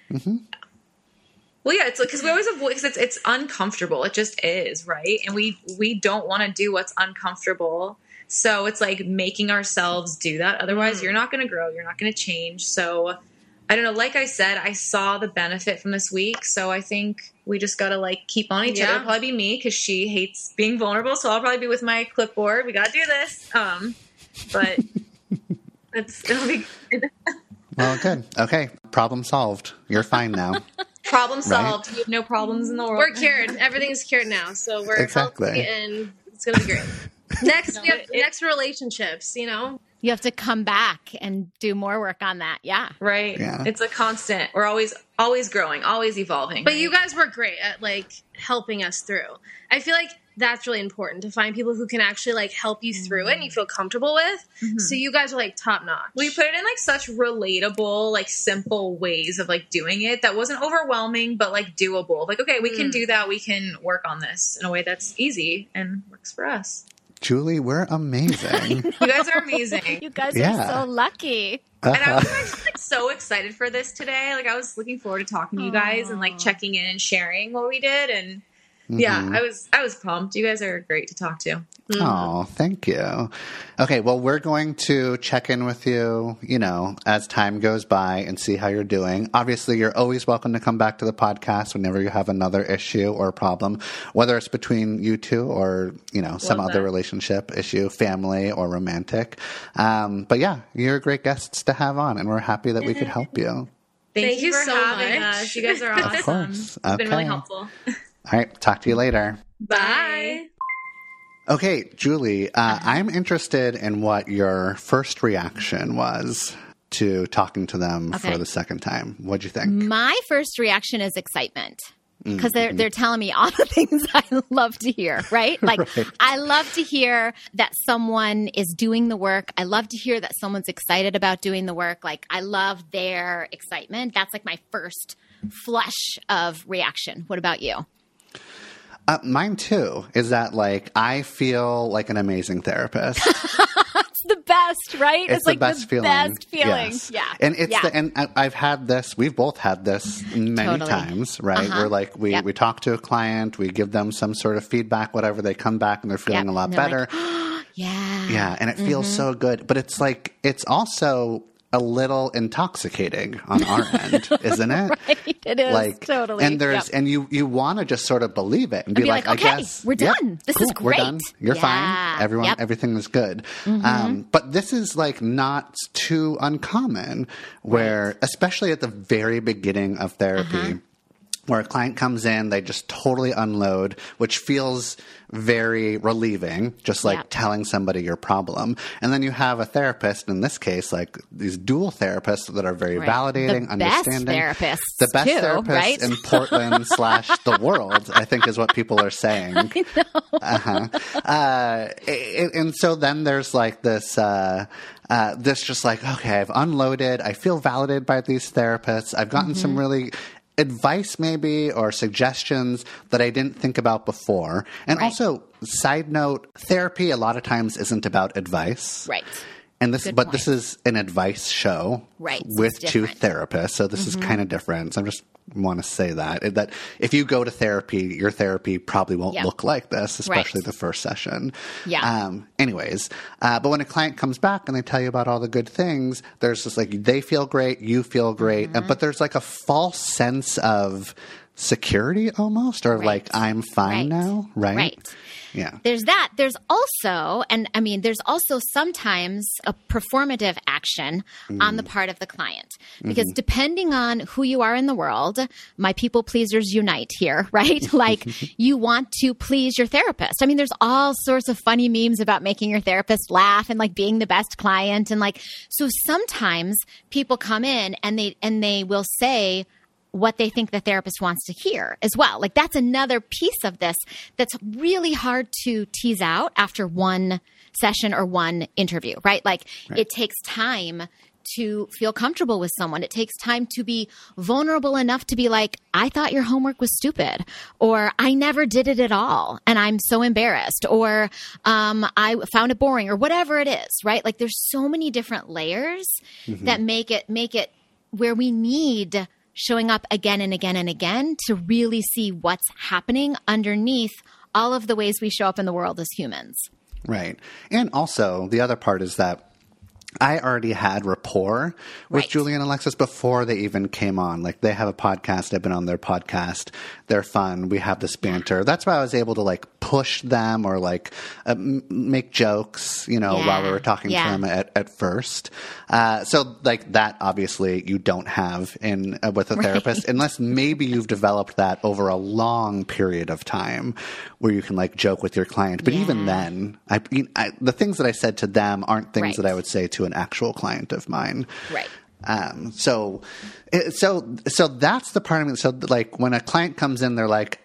Well, yeah, it's because we always avoid, because it's uncomfortable. It just is, right? And we don't want to do what's uncomfortable. So it's like making ourselves do that. Otherwise, you're not going to grow. You're not going to change. So I don't know. Like I said, I saw the benefit from this week. So I think we just got to like keep on each other. It'll probably be me because she hates being vulnerable. So I'll probably be with my clipboard. We got to do this. But it'll be good. Well, good. Okay. Problem solved. You're fine now. Problem solved. We have no problems in the world. We're cured. Everything's cured now. So we're Exactly. healthy and it's going to be great. Next, we have next relationships, You have to come back and do more work on that. Yeah. Right. Yeah. It's a constant. We're always growing, always evolving. But you guys were great at like helping us through. I feel like that's really important to find people who can actually like help you through it and you feel comfortable with. So you guys are like top notch. We put it in like such relatable, like simple ways of like doing it that wasn't overwhelming, but like doable. Like, okay, we can do that. We can work on this in a way that's easy and works for us. Julie, we're amazing. You guys are amazing. You guys Yeah. are so lucky. And I was actually like so excited for this today. Like I was looking forward to talking to you guys and like checking in and sharing what we did. And yeah, I was pumped. You guys are great to talk to. Oh, thank you. Okay, well, we're going to check in with you, as time goes by and see how you're doing. Obviously, you're always welcome to come back to the podcast whenever you have another issue or problem, whether it's between you two or, some other relationship issue, family or romantic. But yeah, you're great guests to have on, and we're happy that we could help you. Thank you for so having much. us. You guys are awesome. Of course. It's been really Okay. helpful. All right, talk to you later. Bye. Okay, Julie, I'm interested in what your first reaction was to talking to them for the second time. What'd you think? My first reaction is excitement. Because they're telling me all the things I love to hear, right? Like, I love to hear that someone is doing the work. I love to hear that someone's excited about doing the work. Like, I love their excitement. That's like my first flush of reaction. What about you? Mine too is that like I feel like an amazing therapist. It's the best, right? It's like the best feeling. Best feeling. Yes. Yeah. And it's I've had this. We've both had this many times, right? Where like we talk to a client, we give them some sort of feedback, whatever. They come back and they're feeling a lot better. Like, yeah, and it feels so good. But it's like it's also a little intoxicating on our end, isn't it? Right, it is like, totally. And there's and you want to just sort of believe it and be like, okay, I guess we're done. This is great. We're done. You're fine. Everything is good. But this is like not too uncommon, where especially at the very beginning of therapy. Where a client comes in, they just totally unload, which feels very relieving, just like telling somebody your problem. And then you have a therapist, in this case, like these dual therapists that are very validating, understanding. The best therapists in Portland / the world, I think is what people are saying. I know. And so then there's like this just like, okay, I've unloaded. I feel validated by these therapists. I've gotten some really advice maybe or suggestions that I didn't think about before. And also, side note, therapy a lot of times isn't about advice. Right. And this is an advice show with two therapists. So this is kind of different. So I just want to say that if you go to therapy, your therapy probably won't look like this, especially the first session. Yeah. Anyways, but when a client comes back and they tell you about all the good things, there's just like, they feel great, you feel great. But there's like a false sense of security almost, or Right. like I'm fine Right. now, right? Right. Yeah. There's that. There's also, and I mean, there's also sometimes a performative action on the part of the client. Because depending on who you are in the world, my people pleasers unite here, right? Like you want to please your therapist. I mean, there's all sorts of funny memes about making your therapist laugh and like being the best client. And like, so sometimes people come in and they will say, what they think the therapist wants to hear as well. Like that's another piece of this that's really hard to tease out after one session or one interview, right? Like it takes time to feel comfortable with someone. It takes time to be vulnerable enough to be like, I thought your homework was stupid, or I never did it at all and I'm so embarrassed, or I found it boring, or whatever it is, right? Like there's so many different layers that make it where we need showing up again and again and again to really see what's happening underneath all of the ways we show up in the world as humans. Right. And also, the other part is that I already had rapport with Right. Julie and Alexis before they even came on. Like, they have a podcast. I've been on their podcast. They're fun. We have this banter. That's why I was able to, like, push them or, like, make jokes, you know, Yeah. while we were talking to Yeah. them at first. So, like, that obviously you don't have with a therapist unless maybe you've developed that over a long period of time where you can, like, joke with your client. But even Yeah. then, the things that I said to them aren't things Right. that I would say to an actual client of mine. Right. So that's the part of it. So like when a client comes in, they're like,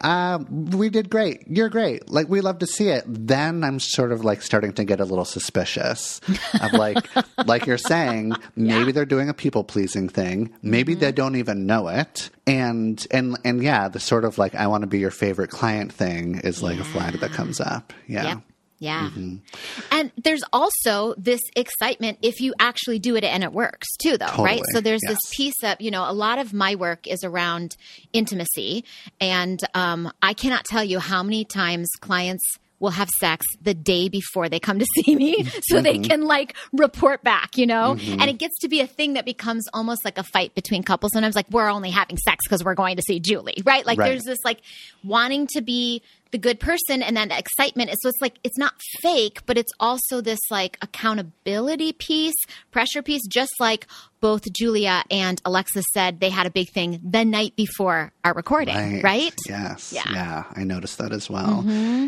we did great. You're great. Like, we love to see it. Then I'm sort of like starting to get a little suspicious of like you're saying, maybe they're doing a people pleasing thing. Maybe they don't even know it. And yeah, the sort of like, I want to be your favorite client thing is like a flag that comes up. Yeah. Yep. Yeah. And there's also this excitement if you actually do it and it works too, though, right? Totally. So there's this Yes. piece of, you know, a lot of my work is around intimacy. And I cannot tell you how many times clients will have sex the day before they come to see me so they can like report back, you know? And it gets to be a thing that becomes almost like a fight between couples. Sometimes like we're only having sex because we're going to see Julie, right? Like Right. there's this like wanting to be the good person and then the excitement. So it's like, it's not fake, but it's also this like accountability piece, pressure piece, just like both Julia and Alexis said they had a big thing the night before our recording, right? Yes. Yeah. Yeah. I noticed that as well.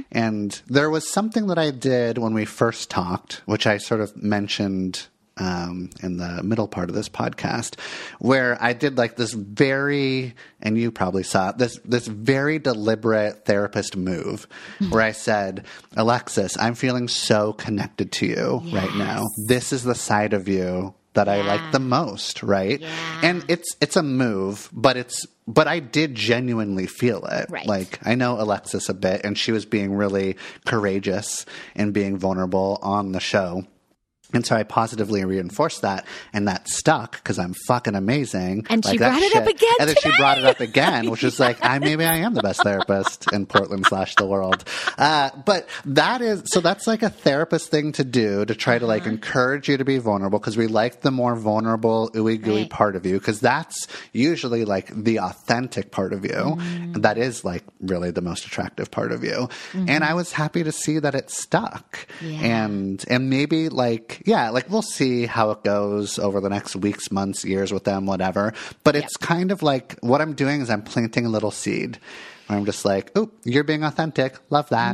And there was something that I did when we first talked, which I sort of mentioned in the middle part of this podcast, where I did like this very, and you probably saw it, this very deliberate therapist move where I said, Alexis, I'm feeling so connected to you right now. This is the side of you that I like the most, right? Yeah. And it's a move, but I did genuinely feel it. Right. Like, I know Alexis a bit, and she was being really courageous and being vulnerable on the show. And so I positively reinforced that, and that stuck because I'm fucking amazing. And she Like, that brought it up shit. again And then she brought it up again, which is like, maybe I am the best therapist in Portland / the world. But that's like a therapist thing to do, to try to like encourage you to be vulnerable, because we like the more vulnerable, ooey gooey Right. part of you, because that's usually like the authentic part of you. That is like really the most attractive part of you. And I was happy to see that it stuck. Yeah. And maybe like, yeah, like we'll see how it goes over the next weeks, months, years with them, whatever. But it's kind of like what I'm doing is I'm planting a little seed. I'm just like, oh, you're being authentic. Love that.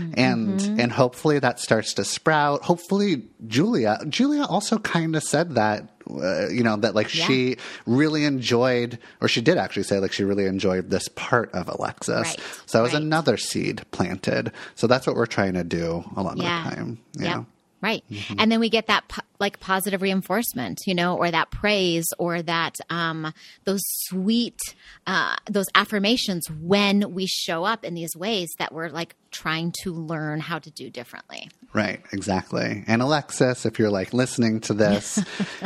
And hopefully that starts to sprout. Hopefully Julia also kind of said that, that like she really enjoyed, or she did actually say like she really enjoyed this part of Alexis. Right. So that was Right. another seed planted. So that's what we're trying to do a lot of the time. Yeah. Yeah. Right. And then we get that like positive reinforcement, you know, or that praise, or that those sweet, those affirmations when we show up in these ways that we're like trying to learn how to do differently. Right, exactly. And Alexis, if you're like listening to this,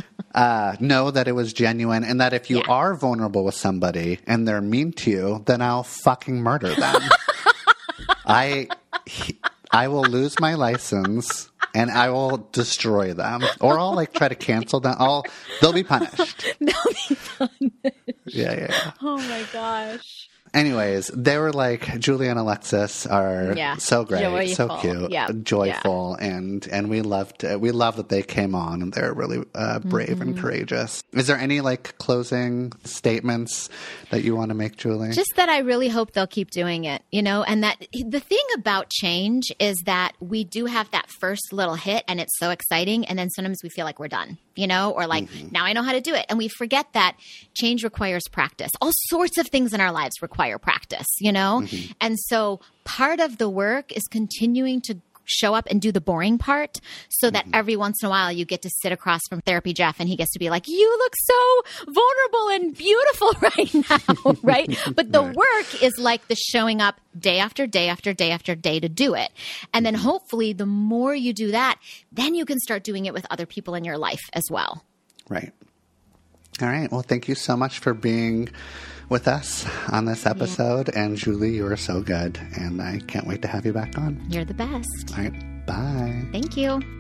know that it was genuine, and that if you are vulnerable with somebody and they're mean to you, then I'll fucking murder them. I will lose my license and I will destroy them, or I'll like try to cancel them. They'll be punished. They'll be fun. Yeah. Oh my gosh. Anyways, they were like, Julie and Alexis are so great, so Joyful. cute, Yeah. joyful, and we loved that they came on, and they're really brave and courageous. Is there any like closing statements that you want to make, Julie? Just that I really hope they'll keep doing it, and that the thing about change is that we do have that first little hit and it's so exciting. And then sometimes we feel like we're done, or like, now I know how to do it. And we forget that change requires practice. All sorts of things in our lives require practice, And so part of the work is continuing to show up and do the boring part so that every once in a while you get to sit across from Therapy Jeff and he gets to be like, you look so vulnerable and beautiful right now, right? But the work is like the showing up day after day after day after day to do it. And then hopefully the more you do that, then you can start doing it with other people in your life as well. Right. All right. Well, thank you so much for being with us on this episode. And Julie, you are so good. And I can't wait to have you back on. You're the best. All right. Bye. Thank you.